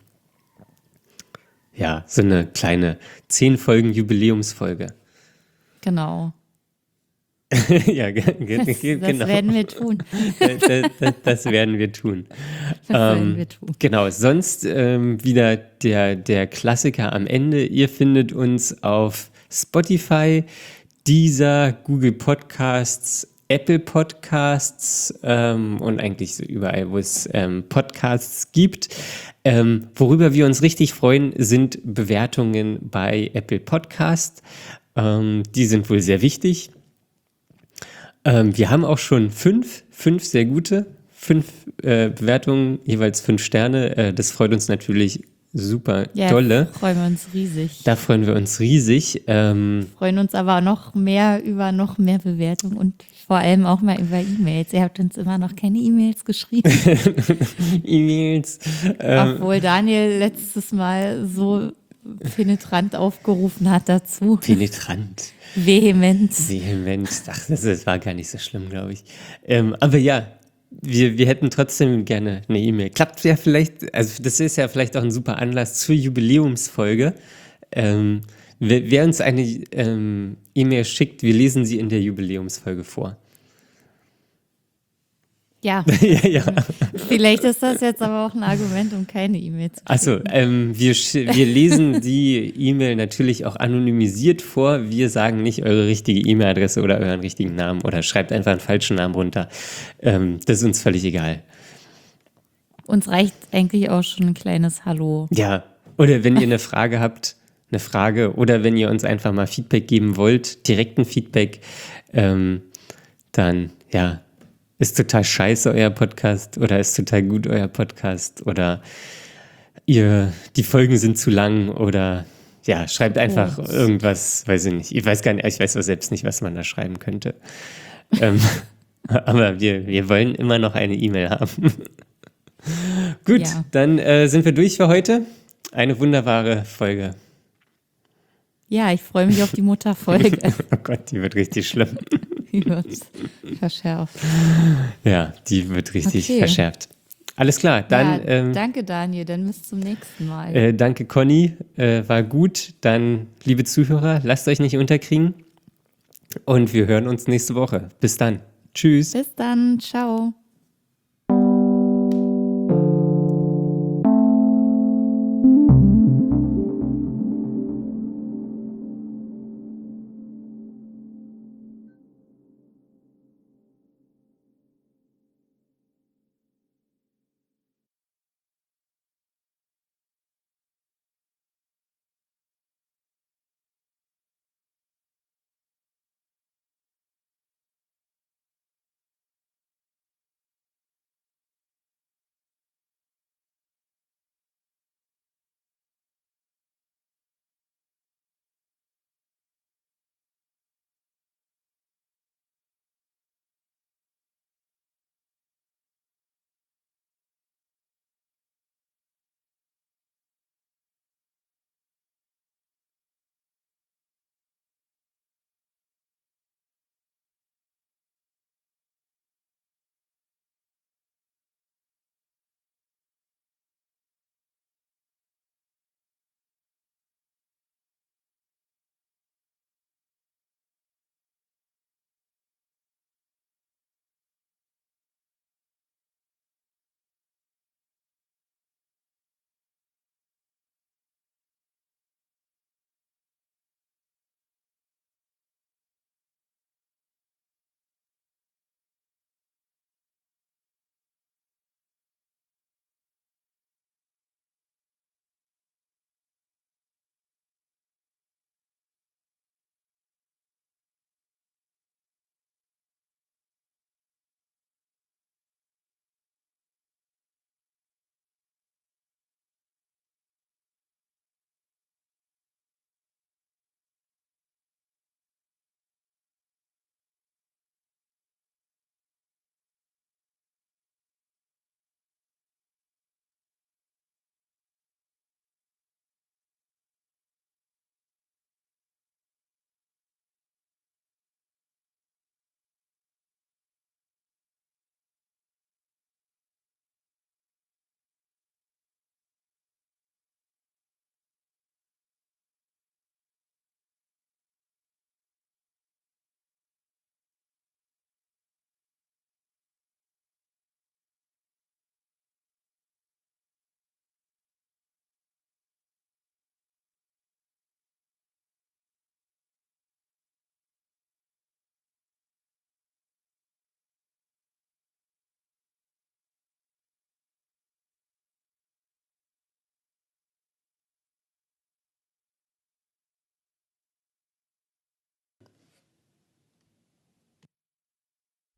S1: Ja, so eine kleine 10 Folgen Jubiläumsfolge.
S2: Genau.
S1: Ja,
S2: Das
S1: genau.
S2: werden wir tun.
S1: Das werden wir tun.
S2: Das werden wir tun.
S1: Genau, sonst wieder der Klassiker am Ende. Ihr findet uns auf Spotify, Deezer, Google Podcasts, Apple Podcasts und eigentlich so überall, wo es Podcasts gibt. Worüber wir uns richtig freuen, sind Bewertungen bei Apple Podcasts. Die sind wohl sehr wichtig. Wir haben auch schon fünf sehr gute, 5 Bewertungen, jeweils 5 Sterne. Das freut uns natürlich super dolle.
S2: Freuen wir uns riesig.
S1: Da freuen wir uns riesig.
S2: Freuen uns aber noch mehr über noch mehr Bewertungen und vor allem auch mal über E-Mails. Ihr habt uns immer noch keine E-Mails geschrieben.
S1: E-Mails.
S2: Obwohl Daniel letztes Mal so penetrant aufgerufen hat dazu.
S1: Penetrant.
S2: Vehement.
S1: Ach, das war gar nicht so schlimm, glaube ich. Aber ja, wir hätten trotzdem gerne eine E-Mail. Klappt ja vielleicht, also das ist ja vielleicht auch ein super Anlass zur Jubiläumsfolge. Wer uns eine E-Mail schickt, wir lesen sie in der Jubiläumsfolge vor.
S2: Ja,
S1: Ja.
S2: vielleicht ist das jetzt aber auch ein Argument, um keine E-Mail zu schicken.
S1: Achso, wir lesen die E-Mail natürlich auch anonymisiert vor. Wir sagen nicht eure richtige E-Mail-Adresse oder euren richtigen Namen oder schreibt einfach einen falschen Namen runter. Das ist uns völlig egal.
S2: Uns reicht eigentlich auch schon ein kleines Hallo.
S1: Ja, oder wenn ihr eine Frage habt, oder wenn ihr uns einfach mal Feedback geben wollt, direkten Feedback, dann ja, ist total scheiße euer Podcast oder ist total gut euer Podcast oder die Folgen sind zu lang oder ja, schreibt einfach irgendwas, weiß ich nicht. Ich weiß gar nicht, ich weiß auch selbst nicht, was man da schreiben könnte. Aber wir wollen immer noch eine E-Mail haben. Gut,
S2: Ja.
S1: dann sind wir durch für heute. Eine wunderbare Folge.
S2: Ja, ich freue mich auf die Mutterfolge.
S1: Oh Gott, die wird richtig schlimm.
S2: Die wird verschärft.
S1: Ja, die wird richtig
S2: Okay.
S1: verschärft. Alles klar, dann
S2: Ja, danke Daniel, dann bis zum nächsten Mal.
S1: danke Conny, war gut. Dann, liebe Zuhörer, lasst euch nicht unterkriegen und wir hören uns nächste Woche. Bis dann. Tschüss.
S2: Bis dann, ciao.